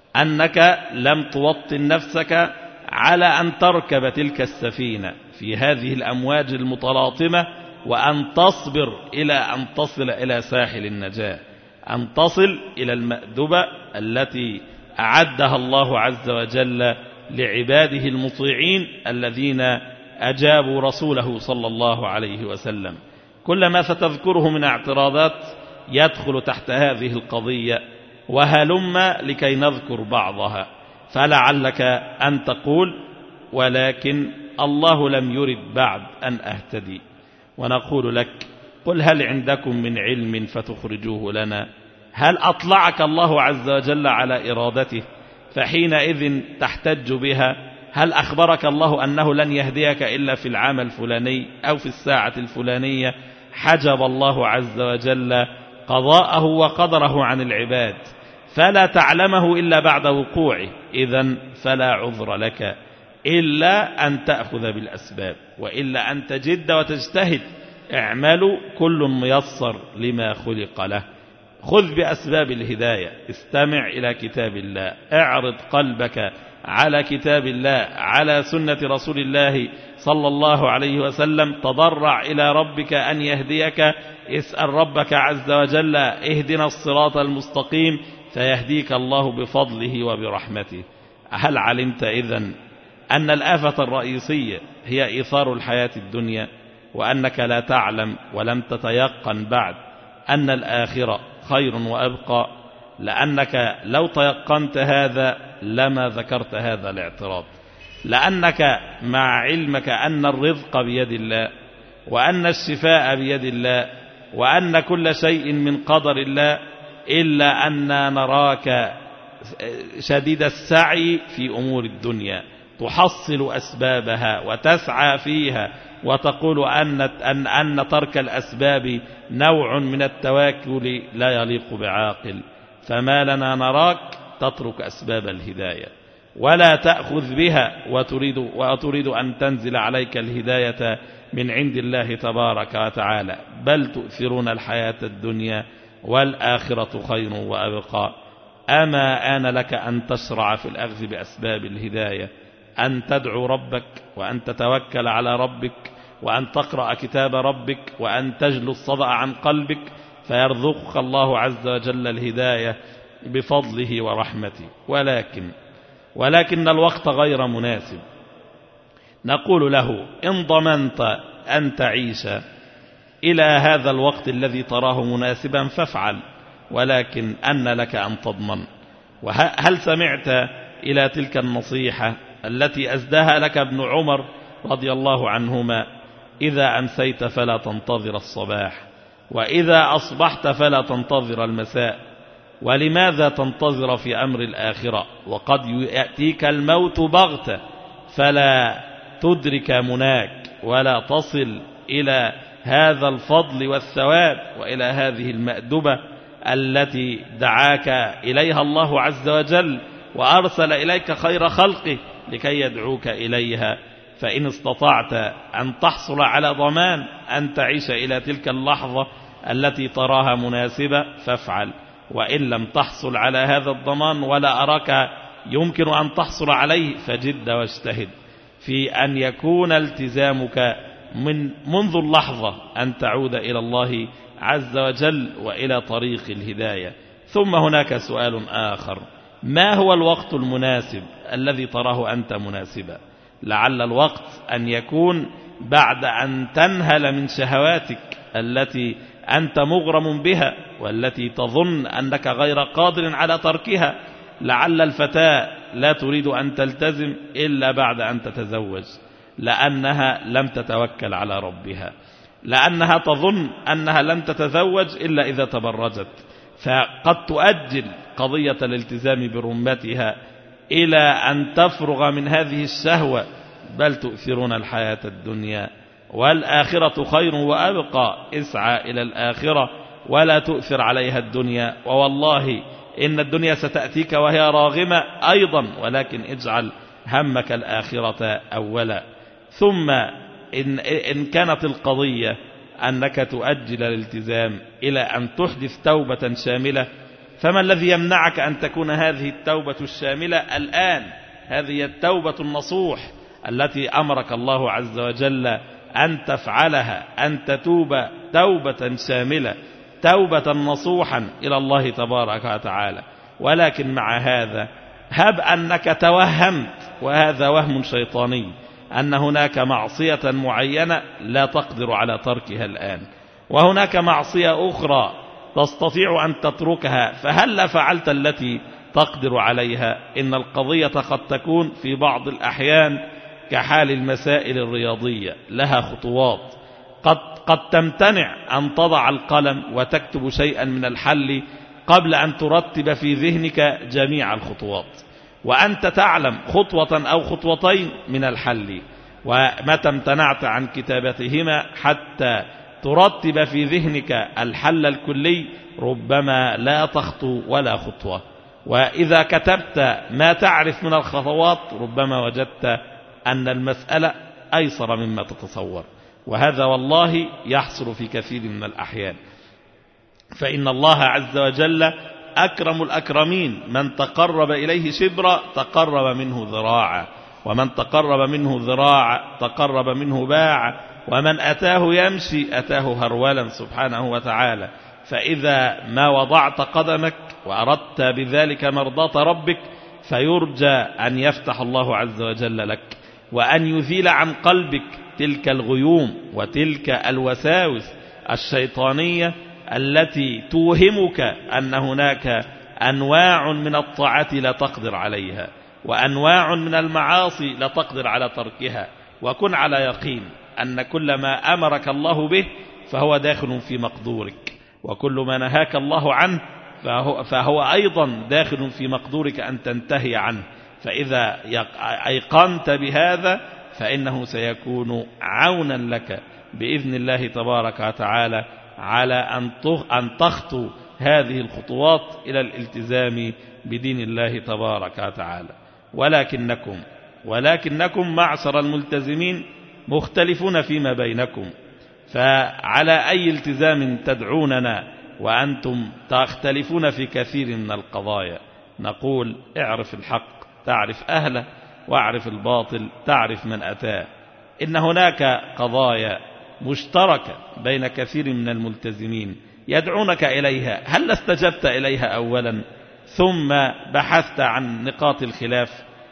أنك لم توطن نفسك على أن تركب تلك السفينة في هذه الأمواج المتلاطمة وأن تصبر إلى أن تصل إلى ساحل النجاة، أن تصل إلى المأدبة التي أعدها الله عز وجل لعباده المطيعين الذين أجابوا رسوله صلى الله عليه وسلم. كل ما ستذكره من اعتراضات يدخل تحت هذه القضية، وهلم لكي نذكر بعضها. فلعلك أن تقول: ولكن الله لم يرد بعد أن أهتدي. ونقول لك: قل هل عندكم من علم فتخرجوه لنا؟ هل أطلعك الله عز وجل على إرادته فحينئذ تحتج بها؟ هل أخبرك الله أنه لن يهديك إلا في العام الفلاني أو في الساعة الفلانية؟ حجب الله عز وجل قضاءه وقدره عن العباد فلا تعلمه إلا بعد وقوعه. إذن فلا عذر لك إلا أن تأخذ بالأسباب، وإلا أن تجد وتجتهد. اعملوا كل ميسر لما خلق له. خذ بأسباب الهداية، استمع إلى كتاب الله، اعرض قلبك على كتاب الله، على سنة رسول الله صلى الله عليه وسلم، تضرع إلى ربك أن يهديك، اسأل ربك عز وجل: اهدنا الصراط المستقيم، فيهديك الله بفضله وبرحمته. هل علمت إذن أن الآفة الرئيسية هي إيثار الحياة الدنيا، وأنك لا تعلم ولم تتيقن بعد أن الآخرة خير وأبقى؟ لأنك لو تيقنت هذا لما ذكرت هذا الاعتراض، لأنك مع علمك أن الرزق بيد الله، وأن الشفاء بيد الله، وأن كل شيء من قدر الله، إلا أن نراك شديد السعي في أمور الدنيا، تحصل أسبابها وتسعى فيها، وتقول أن, أن, أن ترك الأسباب نوع من التواكل لا يليق بعاقل. فما لنا نراك تترك أسباب الهداية ولا تأخذ بها، وتريد, وتريد أن تنزل عليك الهداية من عند الله تبارك وتعالى. بل تؤثرون الحياة الدنيا والآخرة خير وأبقى. أما آن لك أن تشرع في الأخذ بأسباب الهداية، أن تدعو ربك، وأن تتوكل على ربك، وأن تقرأ كتاب ربك، وأن تجلو الصدأ عن قلبك، فيرزقك الله عز وجل الهداية بفضله ورحمته. ولكن ولكن الوقت غير مناسب. نقول له إن ضمنت أن تعيش إلى هذا الوقت الذي تراه مناسبا فافعل، ولكن أن لك أن تضمن. وهل سمعت إلى تلك النصيحة التي أسداها لك ابن عمر رضي الله عنهما: إذا أمسيت فلا تنتظر الصباح، وإذا أصبحت فلا تنتظر المساء. ولماذا تنتظر في أمر الآخرة وقد يأتيك الموت بغتة فلا تدرك مناك ولا تصل إلى هذا الفضل والثواب وإلى هذه المأدبة التي دعاك إليها الله عز وجل وأرسل إليك خير خلقه لكي يدعوك إليها. فإن استطعت أن تحصل على ضمان أن تعيش إلى تلك اللحظة التي تراها مناسبة فافعل، وإن لم تحصل على هذا الضمان ولا أراك يمكن أن تحصل عليه فجد واجتهد في أن يكون التزامك من منذ اللحظة أن تعود إلى الله عز وجل وإلى طريق الهداية. ثم هناك سؤال آخر: ما هو الوقت المناسب الذي تراه أنت مناسبا؟ لعل الوقت أن يكون بعد أن تنهل من شهواتك التي أنت مغرم بها والتي تظن أنك غير قادر على تركها. لعل الفتاة لا تريد أن تلتزم إلا بعد أن تتزوج، لأنها لم تتوكل على ربها، لأنها تظن أنها لم تتزوج إلا إذا تبرجت، فقد تؤجل قضية الالتزام برمتها إلى أن تفرغ من هذه الشهوة، بل تؤثرون الحياة الدنيا والآخرة خير وأبقى. اسعى إلى الآخرة ولا تؤثر عليها الدنيا، ووالله إن الدنيا ستأتيك وهي راغمة أيضا، ولكن اجعل همك الآخرة أولا. ثم إن, إن كانت القضية أنك تؤجل الالتزام إلى أن تحدث توبة شاملة، فما الذي يمنعك أن تكون هذه التوبة الشاملة الآن؟ هذه التوبة النصوح التي أمرك الله عز وجل أن تفعلها، أن تتوب توبة شاملة، توبة نصوحا إلى الله تبارك وتعالى. ولكن مع هذا هب أنك توهمت، وهذا وهم شيطاني، أن هناك معصية معينة لا تقدر على تركها الآن، وهناك معصية أخرى تستطيع أن تتركها، فهل فعلت التي تقدر عليها؟ إن القضية قد تكون في بعض الأحيان كحال المسائل الرياضية، لها خطوات. قد, قد تمتنع أن تضع القلم وتكتب شيئا من الحل قبل أن ترتب في ذهنك جميع الخطوات، وأنت تعلم خطوة أو خطوتين من الحل، ومتى امتنعت عن كتابتهما حتى ترتب في ذهنك الحل الكلي ربما لا تخطو ولا خطوة. وإذا كتبت ما تعرف من الخطوات ربما وجدت أن المسألة أيسر مما تتصور، وهذا والله يحصل في كثير من الأحيان. فإن الله عز وجل أكرم الأكرمين، من تقرب إليه شبرا تقرب منه ذراعا، ومن تقرب منه ذراعا تقرب منه باعا، ومن أتاه يمشي أتاه هرولا سبحانه وتعالى. فإذا ما وضعت قدمك وأردت بذلك مرضاة ربك فيرجى أن يفتح الله عز وجل لك، وأن يزيل عن قلبك تلك الغيوم وتلك الوساوس الشيطانية التي توهمك أن هناك أنواع من الطاعات لا تقدر عليها، وأنواع من المعاصي لا تقدر على تركها. وكن على يقين أن كل ما أمرك الله به فهو داخل في مقدورك، وكل ما نهاك الله عنه فهو, فهو أيضا داخل في مقدورك أن تنتهي عنه. فإذا أيقنت بهذا فإنه سيكون عونا لك بإذن الله تبارك وتعالى على أن تخطو هذه الخطوات إلى الالتزام بدين الله تبارك وتعالى. ولكنكم ولكنكم معشر الملتزمين مختلفون فيما بينكم، فعلى أي التزام تدعوننا وأنتم تختلفون في كثير من القضايا؟ نقول: اعرف الحق تعرف أهله، واعرف الباطل تعرف من أتاه. إن هناك قضايا مشتركة بين كثير من الملتزمين يدعونك إليها، هل استجبت إليها أولا ثم بحثت عن نقاط الخلاف؟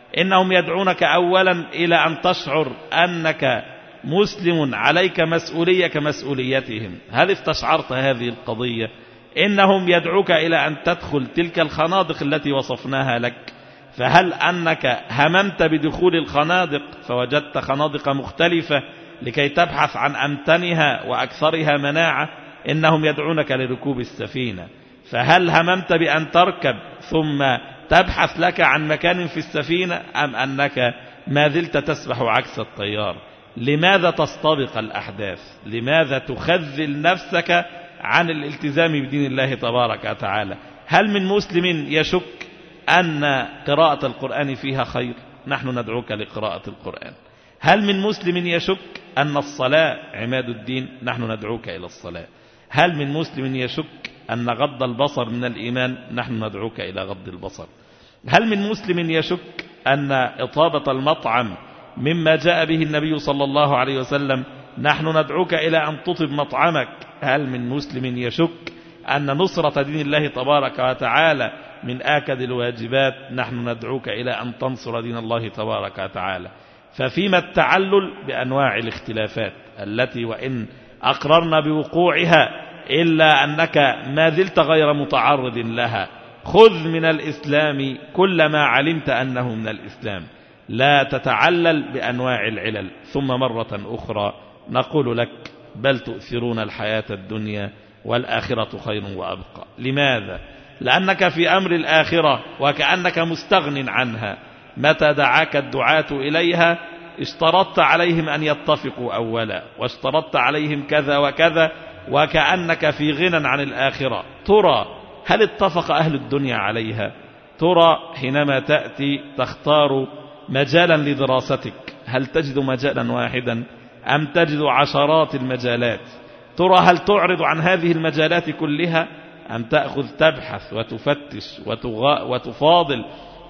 إنهم يدعونك أولا إلى أن تشعر أنك مسلم عليك مسؤولية كمسؤوليتهم. هل استشعرت هذه القضية؟ إنهم يدعوك إلى أن تدخل تلك الخنادق التي وصفناها لك، فهل أنك هممت بدخول الخنادق فوجدت خنادق مختلفة لكي تبحث عن أمتنها وأكثرها مناعة؟ إنهم يدعونك لركوب السفينة، فهل هممت بأن تركب ثم تبحث لك عن مكان في السفينة، أم أنك ما زلت تسبح عكس التيار؟ لماذا تستبق الأحداث؟ لماذا تخذل نفسك عن الالتزام بدين الله تبارك وتعالى؟ هل من مسلم يشك أن قراءة القرآن فيها خير؟ نحن ندعوك لقراءة القرآن. هل من مسلم يشك أن الصلاة عماد الدين؟ نحن ندعوك إلى الصلاة. هل من مسلم يشك أن غض البصر من الإيمان؟ نحن ندعوك إلى غض البصر. هل من مسلم يشك أن إطابة المطعم مما جاء به النبي صلى الله عليه وسلم؟ نحن ندعوك إلى أن تطب مطعمك. هل من مسلم يشك أن نصرة دين الله تبارك وتعالى من آكد الواجبات؟ نحن ندعوك إلى أن تنصر دين الله تبارك وتعالى. ففيما التعلل بأنواع الاختلافات التي وإن أقررنا بوقوعها إلا أنك ما زلت غير متعرض لها. خذ من الإسلام كل ما علمت أنه من الإسلام، لا تتعلل بأنواع العلل. ثم مرة أخرى نقول لك بل تؤثرون الحياة الدنيا والآخرة خير وأبقى. لماذا؟ لأنك في أمر الآخرة وكأنك مستغن عنها. متى دعاك الدعاة إليها اشترطت عليهم أن يتفقوا أولا، واشترطت عليهم كذا وكذا، وكأنك في غنى عن الآخرة. ترى هل اتفق أهل الدنيا عليها؟ ترى حينما تأتي تختار مجالا لدراستك هل تجد مجالا واحدا أم تجد عشرات المجالات؟ ترى هل تعرض عن هذه المجالات كلها أم تأخذ تبحث وتفتش وتفاضل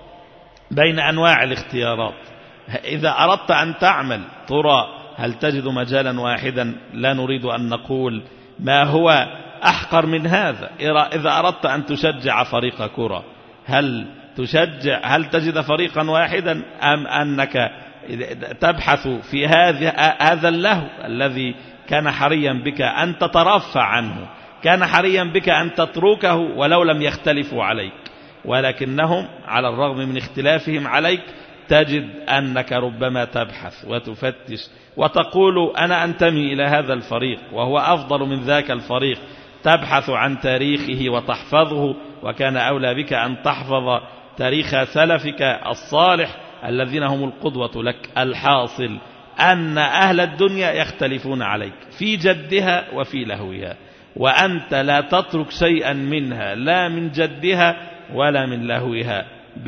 بين أنواع الاختيارات؟ إذا أردت أن تعمل ترى هل تجد مجالا واحدا؟ لا نريد أن نقول ما هو أحقر من هذا. إذا أردت أن تشجع فريق كرة هل تشجع هل تجد فريقا واحدا أم أنك تبحث في هذا هذا اللهو الذي كان حريا بك أن تترفع عنه، كان حريا بك أن تتركه ولو لم يختلفوا عليك، ولكنهم على الرغم من اختلافهم عليك تجد أنك ربما تبحث وتفتش وتقول أنا أنتمي إلى هذا الفريق وهو أفضل من ذاك الفريق. تبحث عن تاريخه وتحفظه، وكان أولى بك أن تحفظ تاريخ سلفك الصالح الذين هم القدوة لك. الحاصل أن أهل الدنيا يختلفون عليك في جدها وفي لهوها، وأنت لا تترك شيئا منها، لا من جدها ولا من لهوها،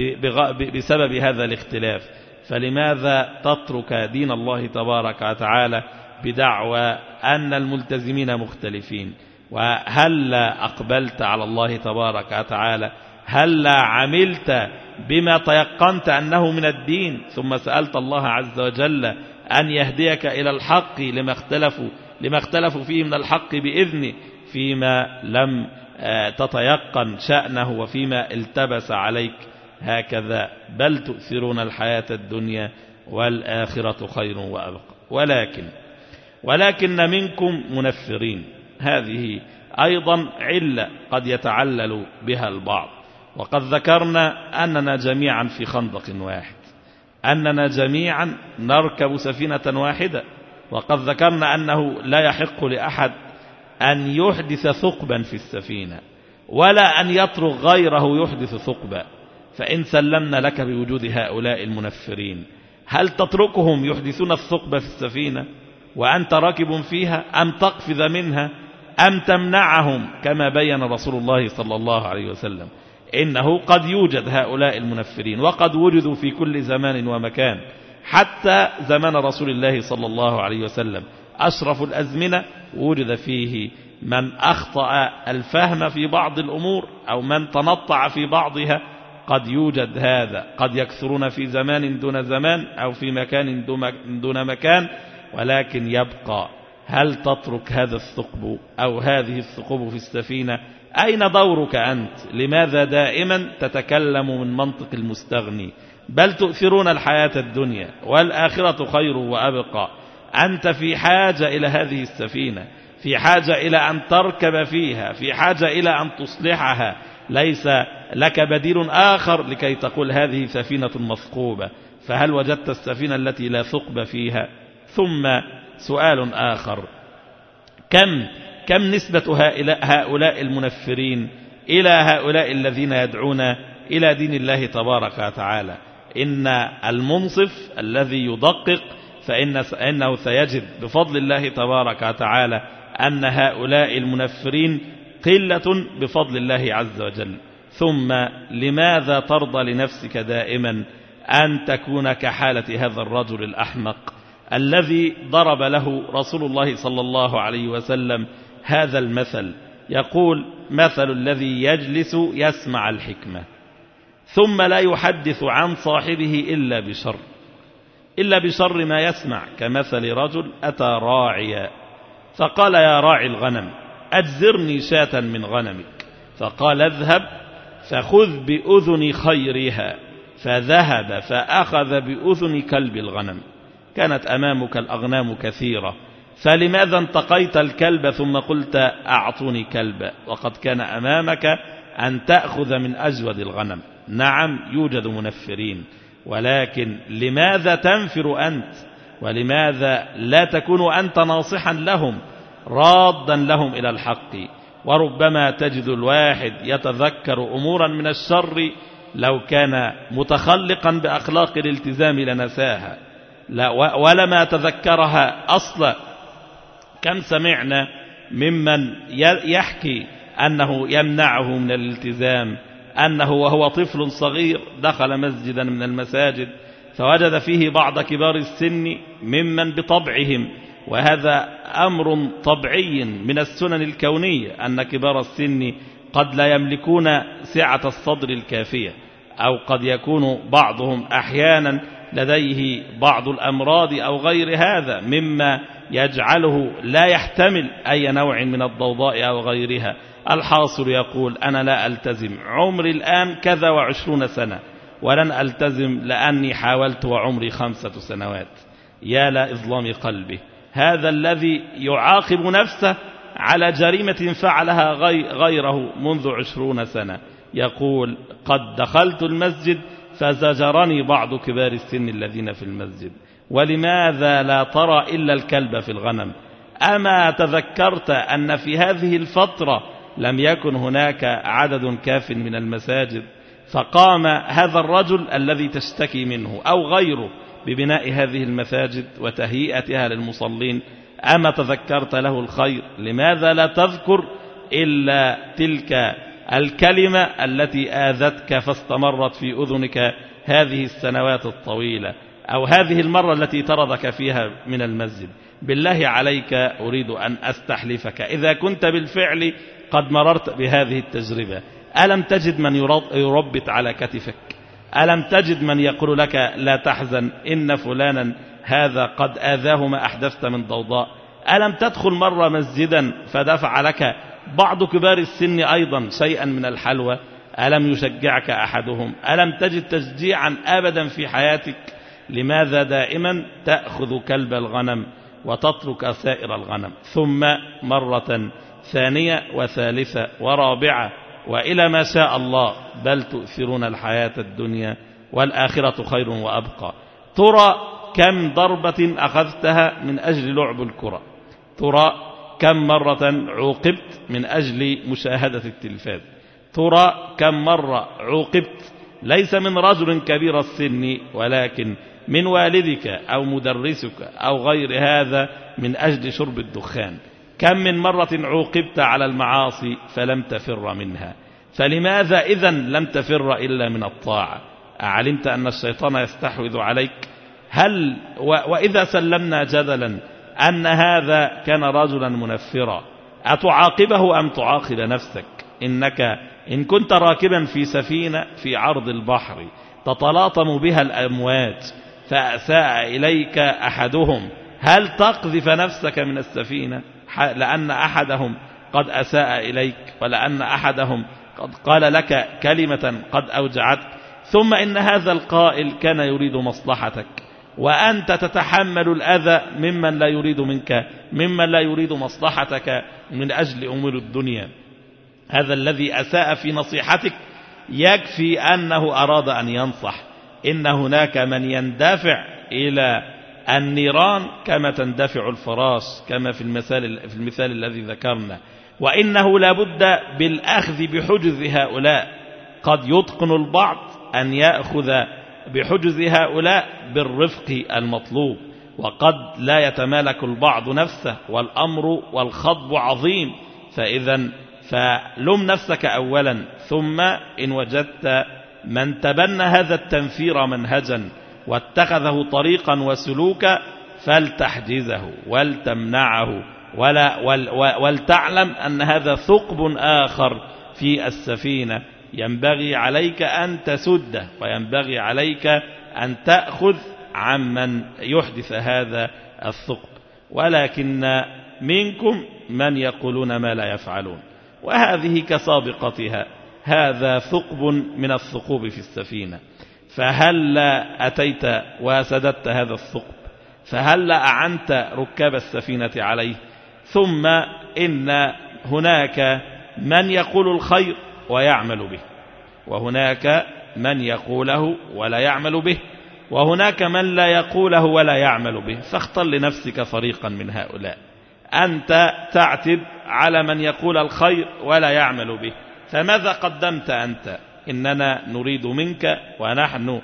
بسبب هذا الاختلاف. فلماذا تترك دين الله تبارك وتعالى بدعوى أن الملتزمين مختلفين؟ وهل أقبلت على الله تبارك وتعالى؟ هل عملت بما تيقنت أنه من الدين ثم سألت الله عز وجل أن يهديك إلى الحق لما اختلفوا لما اختلفوا فيه من الحق بإذنه، فيما لم تتيقن شأنه وفيما التبس عليك؟ هكذا بل تؤثرون الحياة الدنيا والآخرة خير وأبقى. ولكن ولكن منكم منفرين. هذه أيضا علة قد يتعلل بها البعض. وقد ذكرنا أننا جميعا في خندق واحد، أننا جميعا نركب سفينة واحدة. وقد ذكرنا أنه لا يحق لأحد أن يحدث ثقبا في السفينة ولا أن يترك غيره يحدث ثقبا. فإن سلمنا لك بوجود هؤلاء المنفرين، هل تتركهم يحدثون الثقب في السفينة وأنت راكب فيها، أم تقفز منها، أم تمنعهم كما بين رسول الله صلى الله عليه وسلم؟ إنه قد يوجد هؤلاء المنفرين، وقد وجدوا في كل زمان ومكان، حتى زمان رسول الله صلى الله عليه وسلم أشرف الأزمنة وجد فيه من أخطأ الفهم في بعض الأمور أو من تنطع في بعضها. قد يوجد هذا، قد يكثرون في زمان دون زمان أو في مكان دون مكان، ولكن يبقى هل تترك هذا الثقب أو هذه الثقوب في السفينة؟ أين دورك أنت؟ لماذا دائما تتكلم من منطق المستغني؟ بل تؤثرون الحياة الدنيا والآخرة خير وأبقى. أنت في حاجة إلى هذه السفينة، في حاجة إلى أن تركب فيها، في حاجة إلى أن تصلحها، ليس لك بديل آخر لكي تقول هذه سفينة مثقوبة. فهل وجدت السفينة التي لا ثقب فيها؟ ثم سؤال آخر، كم كم نسبة هؤلاء المنفرين إلى هؤلاء الذين يدعون إلى دين الله تبارك وتعالى؟ إن المنصف الذي يدقق فإنه سيجد بفضل الله تبارك وتعالى أن هؤلاء المنفرين قلة بفضل الله عز وجل. ثم لماذا ترضى لنفسك دائما أن تكون كحالة هذا الرجل الأحمق الذي ضرب له رسول الله صلى الله عليه وسلم هذا المثل؟ يقول: مثل الذي يجلس يسمع الحكمة ثم لا يحدث عن صاحبه إلا بشر إلا بشر ما يسمع، كمثل رجل أتى راعيا فقال: يا راعي الغنم أجزرني شاة من غنمك. فقال: اذهب فخذ بأذن خيرها. فذهب فأخذ بأذن كلب الغنم. كانت أمامك الأغنام كثيرة، فلماذا انتقيت الكلب ثم قلت أعطوني كلبا وقد كان أمامك أن تأخذ من أجود الغنم؟ نعم يوجد منفرين، ولكن لماذا تنفر أنت؟ ولماذا لا تكون أنت ناصحا لهم رادا لهم إلى الحق؟ وربما تجد الواحد يتذكر أمورا من الشر لو كان متخلقا بأخلاق الالتزام لنساها لا ولما تذكرها أصلا. كم سمعنا ممن يحكي أنه يمنعه من الالتزام، أنه وهو طفل صغير دخل مسجدا من المساجد فوجد فيه بعض كبار السن ممن بطبعهم، وهذا أمر طبيعي من السنن الكونية، أن كبار السن قد لا يملكون سعة الصدر الكافية، أو قد يكون بعضهم أحيانا لديه بعض الأمراض أو غير هذا مما يجعله لا يحتمل أي نوع من الضوضاء أو غيرها. الحاصل يقول: أنا لا ألتزم، عمري الآن كذا وعشرون سنة، ولن ألتزم لأني حاولت وعمري خمسة سنوات. يا لإظلام قلبه، هذا الذي يعاقب نفسه على جريمة فعلها غيره منذ عشرون سنة يقول: قد دخلت المسجد فزجرني بعض كبار السن الذين في المسجد. ولماذا لا ترى إلا الكلب في الغنم؟ أما تذكرت أن في هذه الفترة لم يكن هناك عدد كاف من المساجد، فقام هذا الرجل الذي تشتكي منه أو غيره ببناء هذه المساجد وتهيئتها للمصلين؟ أما تذكرت له الخير؟ لماذا لا تذكر إلا تلك الكلمة التي آذتك فاستمرت في أذنك هذه السنوات الطويلة، أو هذه المرة التي طردك فيها من المسجد؟ بالله عليك أريد أن أستحلفك إذا كنت بالفعل قد مررت بهذه التجربة، ألم تجد من يربط على كتفك؟ ألم تجد من يقول لك لا تحزن إن فلانا هذا قد آذاه ما أحدثت من ضوضاء؟ ألم تدخل مرة مسجدا فدفع لك بعض كبار السن أيضا شيئا من الحلوى؟ ألم يشجعك أحدهم؟ ألم تجد تشجيعا أبدا في حياتك؟ لماذا دائما تأخذ كلب الغنم وتترك سائر الغنم؟ ثم مرة ثانية وثالثة ورابعة وإلى ما شاء الله، بل تؤثرون الحياة الدنيا والآخرة خير وأبقى. ترى كم ضربة أخذتها من أجل لعب الكرة؟ ترى كم مرة عوقبت من أجل مشاهدة التلفاز؟ ترى كم مرة عوقبت ليس من رجل كبير السن ولكن من والدك أو مدرسك أو غير هذا من أجل شرب الدخان؟ كم من مرة عوقبت على المعاصي فلم تفر منها؟ فلماذا إذن لم تفر إلا من الطاعة؟ أعلمت أن الشيطان يستحوذ عليك؟ هل وإذا سلمنا جدلا أن هذا كان رجلا منفرا، أتعاقبه أم تعاقب نفسك؟ إنك إن كنت راكبا في سفينة في عرض البحر تتلاطم بها الأمواج فأساء إليك أحدهم، هل تقذف نفسك من السفينة لأن أحدهم قد أساء إليك ولأن أحدهم قد قال لك كلمة قد أوجعتك؟ ثم إن هذا القائل كان يريد مصلحتك، وأنت تتحمل الأذى ممن لا يريد منك، ممن لا يريد مصلحتك من أجل أمور الدنيا. هذا الذي أساء في نصيحتك يكفي أنه أراد أن ينصح. إن هناك من يندفع إلى النيران كما تندفع الفراش، كما في المثال, في المثال الذي ذكرنا. وإنه لابد بالأخذ بحجز هؤلاء. قد يتقن البعض أن يأخذ بحجز هؤلاء بالرفق المطلوب، وقد لا يتمالك البعض نفسه، والأمر والخطب عظيم. فإذا فلم نفسك أولا، ثم إن وجدت من تبنى هذا التنفير منهجا واتخذه طريقا وسلوكا فلتحجزه ولتمنعه، ولا ولتعلم أن هذا ثقب آخر في السفينة ينبغي عليك أن تسده، وينبغي عليك أن تأخذ عمن يحدث هذا الثقب. ولكن منكم من يقولون ما لا يفعلون، وهذه كسابقتها، هذا ثقب من الثقوب في السفينة. فهل أتيت وسددت هذا الثقب؟ فهل أعنت ركاب السفينة عليه؟ ثم إن هناك من يقول الخير ويعمل به، وهناك من يقوله ولا يعمل به، وهناك من لا يقوله ولا يعمل به. فاختر لنفسك فريقا من هؤلاء. أنت تعتب على من يقول الخير ولا يعمل به، فماذا قدمت أنت؟ إننا نريد منك ونحن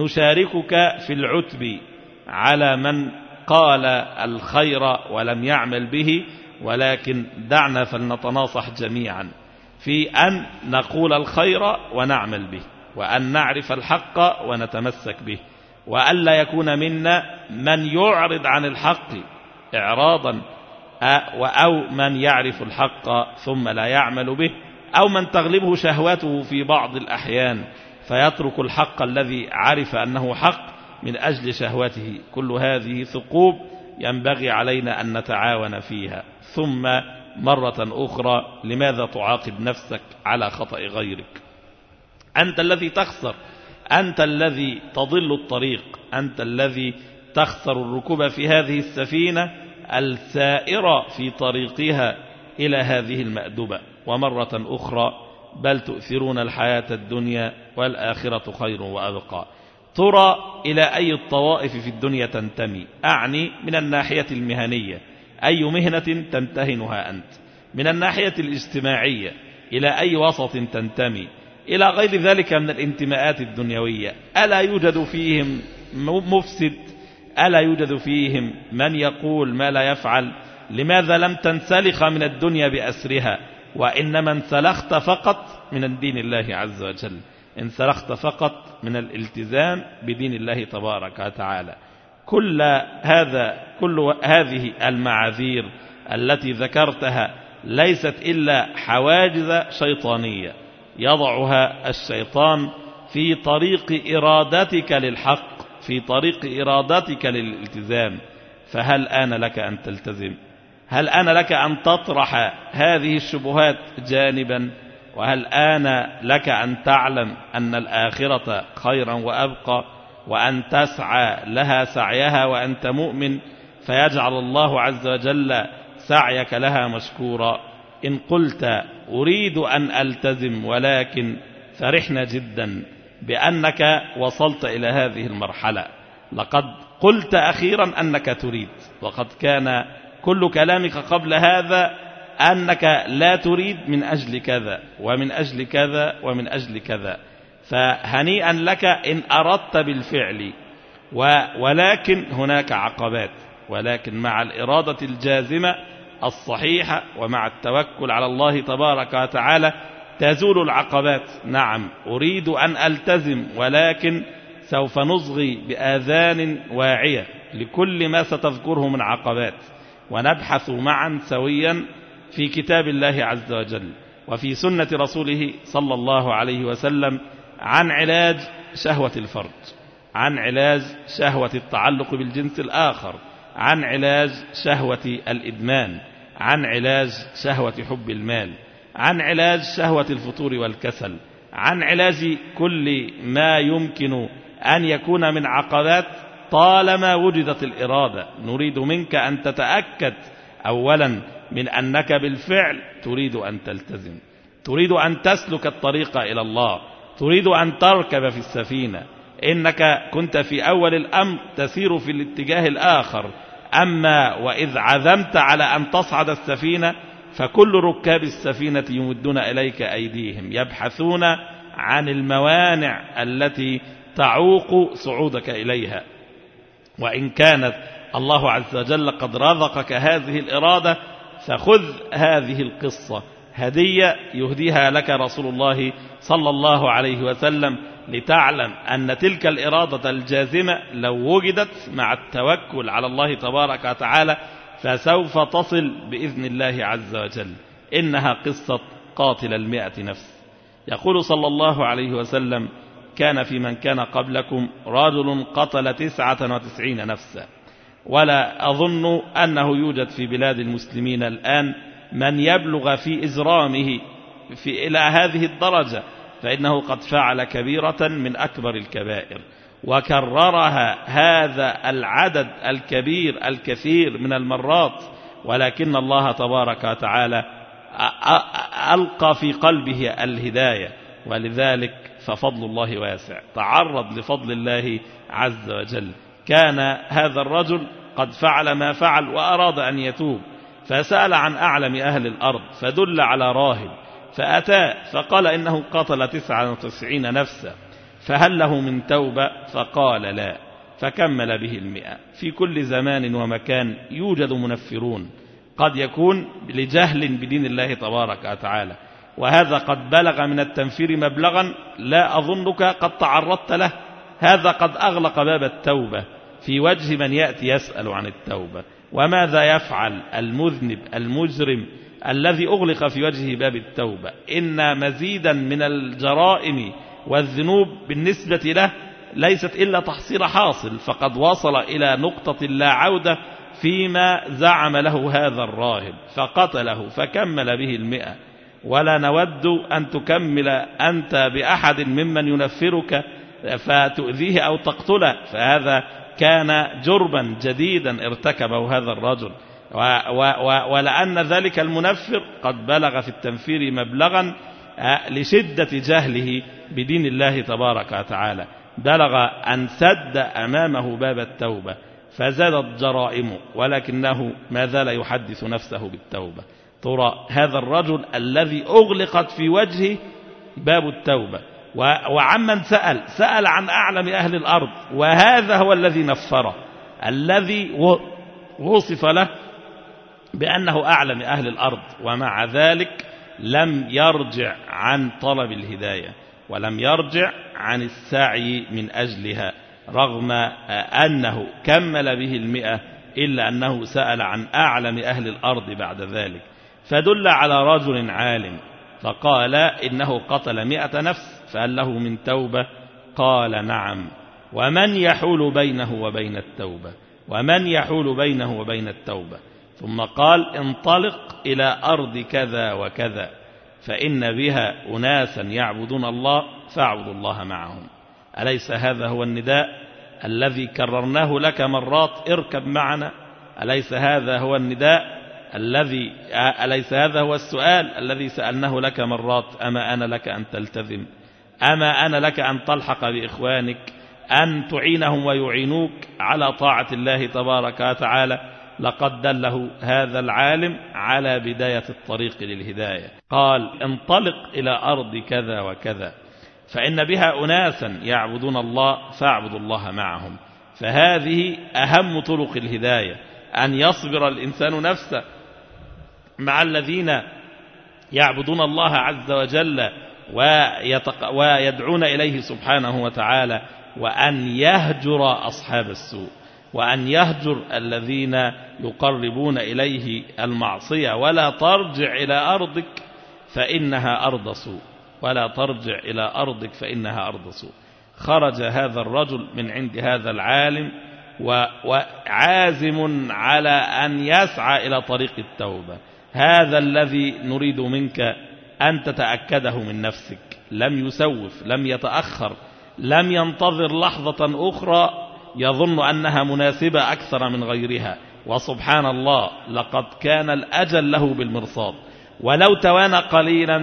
نشاركك في العتب على من قال الخير ولم يعمل به، ولكن دعنا فلنتناصح جميعا في أن نقول الخير ونعمل به، وأن نعرف الحق ونتمسك به، وأن لا يكون منا من يعرض عن الحق إعراضا، أو من يعرف الحق ثم لا يعمل به، أو من تغلبه شهوته في بعض الأحيان فيترك الحق الذي عرف أنه حق من أجل شهوته. كل هذه ثقوب ينبغي علينا أن نتعاون فيها. ثم مرة أخرى، لماذا تعاقب نفسك على خطأ غيرك؟ أنت الذي تخسر، أنت الذي تضل الطريق، أنت الذي تخسر الركوب في هذه السفينة السائرة في طريقها إلى هذه المأدبة. ومرة أخرى، بل تؤثرون الحياة الدنيا والآخرة خير وأبقى. ترى إلى أي الطوائف في الدنيا تنتمي؟ أعني من الناحية المهنية، أي مهنة تمتهنها أنت؟ من الناحية الاجتماعية، إلى أي وسط تنتمي؟ إلى غير ذلك من الانتماءات الدنيوية، ألا يوجد فيهم مفسد؟ ألا يوجد فيهم من يقول ما لا يفعل؟ لماذا لم تنسلخ من الدنيا بأسرها، وإنما انسلخت فقط من الدين الله عز وجل، انسلخت فقط من الالتزام بدين الله تبارك وتعالى؟ كل هذا كل هذه المعاذير التي ذكرتها ليست إلا حواجز شيطانية يضعها الشيطان في طريق إرادتك للحق، في طريق إرادتك للالتزام. فهل آن لك أن تلتزم؟ هل آن لك أن تطرح هذه الشبهات جانبا؟ وهل آن لك أن تعلم أن الآخرة خيرا وأبقى، وأن تسعى لها سعيها وأنت مؤمن، فيجعل الله عز وجل سعيك لها مشكورا؟ إن قلت أريد أن ألتزم، ولكن فرحنا جدا بأنك وصلت إلى هذه المرحلة. لقد قلت أخيرا أنك تريد، وقد كان كل كلامك قبل هذا أنك لا تريد من أجل كذا ومن أجل كذا ومن أجل كذا. فهنيئا لك إن أردت بالفعل، ولكن هناك عقبات، ولكن مع الإرادة الجازمة الصحيحة ومع التوكل على الله تبارك وتعالى تزول العقبات. نعم أريد أن ألتزم، ولكن سوف نصغي بآذان واعية لكل ما ستذكره من عقبات، ونبحث معا سويا في كتاب الله عز وجل وفي سنة رسوله صلى الله عليه وسلم عن علاج شهوة الفرج، عن علاج شهوة التعلق بالجنس الآخر، عن علاج شهوة الإدمان، عن علاج شهوة حب المال، عن علاج شهوة الفتور والكسل، عن علاج كل ما يمكن أن يكون من عقبات طالما وجدت الإرادة. نريد منك أن تتأكد أولا من أنك بالفعل تريد أن تلتزم، تريد أن تسلك الطريق إلى الله، تريد أن تركب في السفينة. إنك كنت في أول الأمر تسير في الاتجاه الآخر، أما وإذ عزمت على أن تصعد السفينة فكل ركاب السفينة يمدون إليك أيديهم يبحثون عن الموانع التي تعوق صعودك إليها. وإن كانت الله عز وجل قد رزقك هذه الإرادة فخذ هذه القصة هدية يهديها لك رسول الله صلى الله عليه وسلم، لتعلم أن تلك الإرادة الجازمة لو وجدت مع التوكل على الله تبارك وتعالى فسوف تصل بإذن الله عز وجل. إنها قصة قاتل المئة نفس. يقول صلى الله عليه وسلم: كان في من كان قبلكم رجل قتل تسعة وتسعين نفسا. ولا أظن أنه يوجد في بلاد المسلمين الآن من يبلغ في إجرامه في إلى هذه الدرجة، فإنه قد فعل كبيرة من أكبر الكبائر وكررها هذا العدد الكبير الكثير من المرات، ولكن الله تبارك وتعالى ألقى في قلبه الهداية، ولذلك ففضل الله واسع. تعرض لفضل الله عز وجل. كان هذا الرجل قد فعل ما فعل وأراد أن يتوب، فسأل عن أعلم أهل الأرض فدل على راهب، فأتى فقال إنه قتل تسعة وتسعين نفسا فهل له من توبة؟ فقال لا، فكمل به المئة. في كل زمان ومكان يوجد منفرون، قد يكون لجهل بدين الله تبارك وتعالى، وهذا قد بلغ من التنفير مبلغا لا أظنك قد تعرضت له. هذا قد أغلق باب التوبة في وجه من يأتي يسأل عن التوبة. وماذا يفعل المذنب المجرم الذي أغلق في وجهه باب التوبة؟ إن مزيدا من الجرائم والذنوب بالنسبة له ليست إلا تحصيل حاصل، فقد وصل إلى نقطة لا عودة فيما زعم له هذا الراهب، فقتله فكمل به المئة. ولا نود أن تكمل أنت بأحد ممن ينفرك فتؤذيه أو تقتله، فهذا كان جرما جديدا ارتكبه هذا الرجل. ولأن ذلك المنفر قد بلغ في التنفير مبلغا لشدة جهله بدين الله تبارك وتعالى، بلغ أن سد أمامه باب التوبة فزادت جرائمه، ولكنه ما زال يحدث نفسه بالتوبة. ترى هذا الرجل الذي أغلقت في وجهه باب التوبة، وعمن سأل سأل عن أعلم أهل الأرض، وهذا هو الذي نفره، الذي وصف له بأنه أعلم أهل الأرض، ومع ذلك لم يرجع عن طلب الهداية ولم يرجع عن السعي من أجلها، رغم أنه كمل به المئة إلا أنه سأل عن أعلم أهل الأرض بعد ذلك. فدل على رجل عالم فقال إنه قتل مئة نفس فهل له من توبة؟ قال نعم. ومن يحول بينه وبين التوبة؟ ومن يحول بينه وبين التوبة؟ ثم قال انطلق إلى أرض كذا وكذا فإن بها أناسا يعبدون الله فاعبدوا الله معهم. أليس هذا هو النداء الذي كررناه لك مرات؟ اركب معنا. أليس هذا هو النداء الذي أليس هذا هو السؤال الذي سألناه لك مرات؟ أما أنا لك أن تلتزم؟ أما أنا لك أن تلحق بإخوانك، أن تعينهم ويعينوك على طاعة الله تبارك وتعالى؟ لقد دله هذا العالم على بداية الطريق للهداية. قال انطلق إلى أرض كذا وكذا فإن بها أناسا يعبدون الله فاعبدوا الله معهم. فهذه أهم طرق الهداية، أن يصبر الإنسان نفسه مع الذين يعبدون الله عز وجل ويدعون إليه سبحانه وتعالى، وأن يهجر أصحاب السوء، وأن يهجر الذين يقربون إليه المعصية. ولا ترجع إلى أرضك فإنها أرض سوء، ولا ترجع إلى أرضك فإنها أرض سوء. خرج هذا الرجل من عند هذا العالم وعازم على أن يسعى إلى طريق التوبة. هذا الذي نريد منك أن تتأكده من نفسك، لم يسوف، لم يتأخر، لم ينتظر لحظة أخرى يظن أنها مناسبة أكثر من غيرها. وسبحان الله لقد كان الأجل له بالمرصاد، ولو توانى قليلا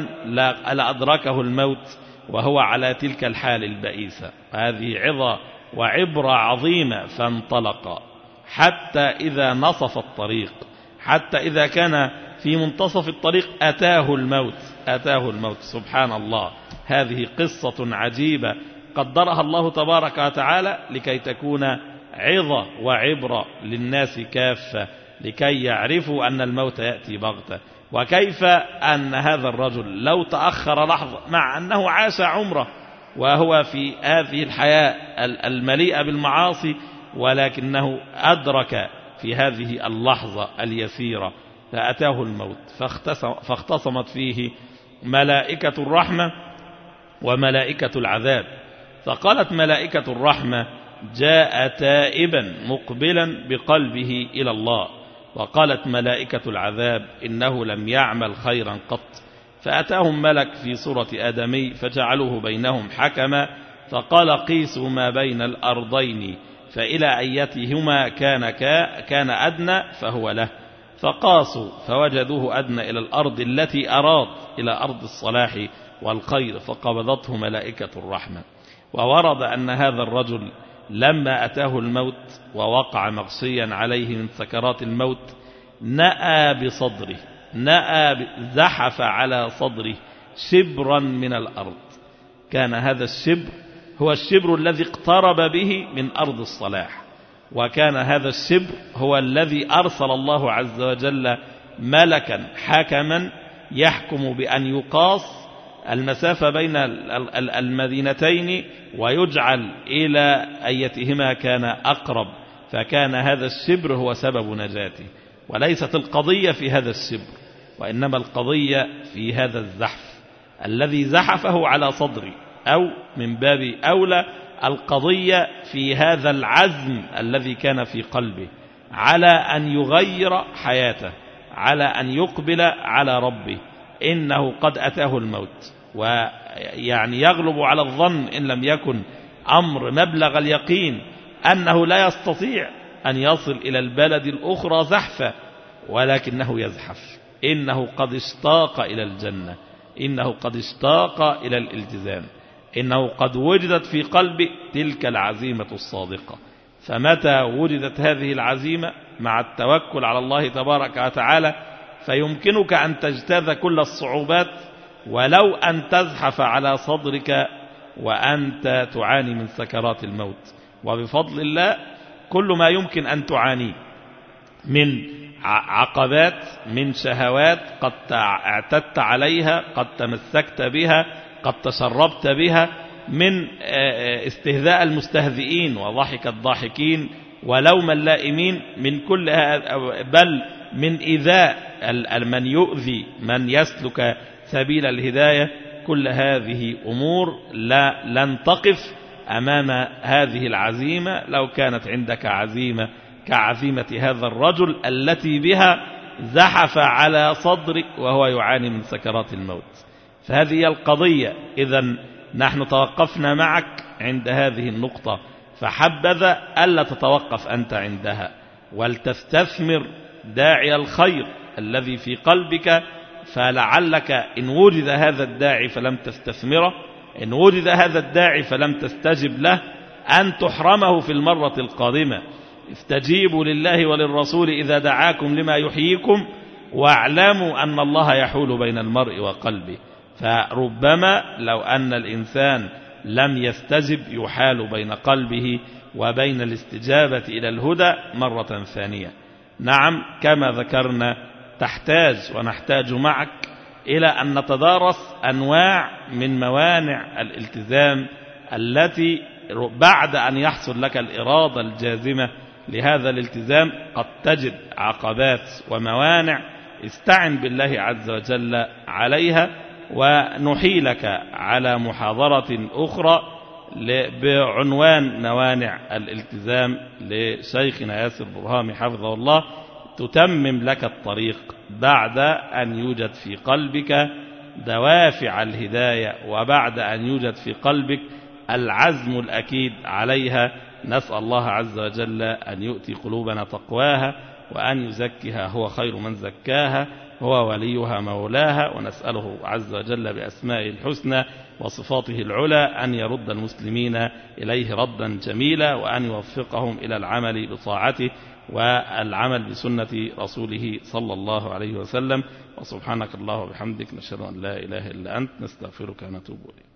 لأدركه الموت وهو على تلك الحال البئيسة. هذه عظة وعبرة عظيمة. فانطلق حتى إذا نصف الطريق، حتى إذا كان في منتصف الطريق أتاه الموت، أتاه الموت. سبحان الله، هذه قصة عجيبة قدرها الله تبارك وتعالى لكي تكون عظة وعبرة للناس كافة، لكي يعرفوا أن الموت يأتي بغتة، وكيف أن هذا الرجل لو تأخر لحظة مع أنه عاش عمره وهو في هذه الحياة المليئة بالمعاصي، ولكنه أدرك في هذه اللحظة اليسيرة فأتاه الموت، فاختصمت فيه ملائكة الرحمة وملائكة العذاب. فقالت ملائكة الرحمة: جاء تائبا مقبلا بقلبه إلى الله. وقالت ملائكة العذاب: إنه لم يعمل خيرا قط. فأتاهم ملك في صورة آدمي فجعلوه بينهم حكما، فقال: قيسوا ما بين الأرضين فإلى أيتهما كان, كان أدنى فهو له. فقاسوا فوجدوه أدنى إلى الأرض التي أراد، إلى أرض الصلاح والخير، فقبضته ملائكة الرحمة. وورد أن هذا الرجل لما أتاه الموت ووقع مغشيا عليه من سكرات الموت نأى بصدره، نأى زحف على صدره شبرا من الأرض. كان هذا الشبر هو الشبر الذي اقترب به من أرض الصلاح، وكان هذا الشبر هو الذي أرسل الله عز وجل ملكا حكما يحكم بأن يقاس المسافة بين المدينتين ويجعل إلى أيتهما كان أقرب، فكان هذا الشبر هو سبب نجاته. وليست القضية في هذا الشبر، وإنما القضية في هذا الزحف الذي زحفه على صدري، أو من باب أولى القضية في هذا العزم الذي كان في قلبه على أن يغير حياته، على أن يقبل على ربه. إنه قد أتاه الموت، ويعني يغلب على الظن إن لم يكن أمر مبلغ اليقين أنه لا يستطيع أن يصل إلى البلد الأخرى زحفا، ولكنه يزحف. إنه قد اشتاق إلى الجنة، إنه قد اشتاق إلى الالتزام، إنه قد وجدت في قلبه تلك العزيمة الصادقة. فمتى وجدت هذه العزيمة مع التوكل على الله تبارك وتعالى فيمكنك أن تجتاز كل الصعوبات، ولو أن تزحف على صدرك وأنت تعاني من سكرات الموت. وبفضل الله كل ما يمكن أن تعاني من عقبات، من شهوات قد اعتدت عليها، قد تمسكت بها، قد تشربت بها، من استهزاء المستهزئين وضحك الضاحكين ولوم اللائمين، من كل هذا، بل من إيذاء من يؤذي من يسلك سبيل الهداية. كل هذه أمور لا لن تقف أمام هذه العزيمة لو كانت عندك عزيمة كعزيمة هذا الرجل التي بها زحف على صدرك وهو يعاني من سكرات الموت. فهذه هي القضية. إذن نحن توقفنا معك عند هذه النقطة، فحبذا ألا تتوقف أنت عندها، ولتستثمر داعي الخير الذي في قلبك. فلعلك إن وجد هذا الداعي فلم تستثمره، إن وجد هذا الداعي فلم تستجب له، أن تحرمه في المرة القادمة. استجيبوا لله وللرسول إذا دعاكم لما يحييكم واعلموا أن الله يحول بين المرء وقلبه. فربما لو أن الإنسان لم يستجب يحال بين قلبه وبين الاستجابة إلى الهدى مرة ثانية. نعم، كما ذكرنا تحتاج ونحتاج معك إلى أن نتدارس أنواع من موانع الالتزام التي بعد أن يحصل لك الإرادة الجازمة لهذا الالتزام قد تجد عقبات وموانع. استعن بالله عز وجل عليها، ونحيلك على محاضرة أخرى بعنوان موانع الالتزام لشيخنا ياسر برهامي حفظه الله، تتمم لك الطريق بعد أن يوجد في قلبك دوافع الهداية وبعد أن يوجد في قلبك العزم الأكيد عليها. نسأل الله عز وجل أن يؤتي قلوبنا تقواها وأن يزكها، هو خير من زكاها، هو وليها مولاها. ونسأله عز وجل بأسمائه الحسنى وصفاته العلى أن يرد المسلمين إليه ردا جميلا، وأن يوفقهم إلى العمل بطاعته والعمل بسنة رسوله صلى الله عليه وسلم. وسبحانك الله وبحمدك، نشهد أن لا إله إلا أنت، نستغفرك ونتوب إليك.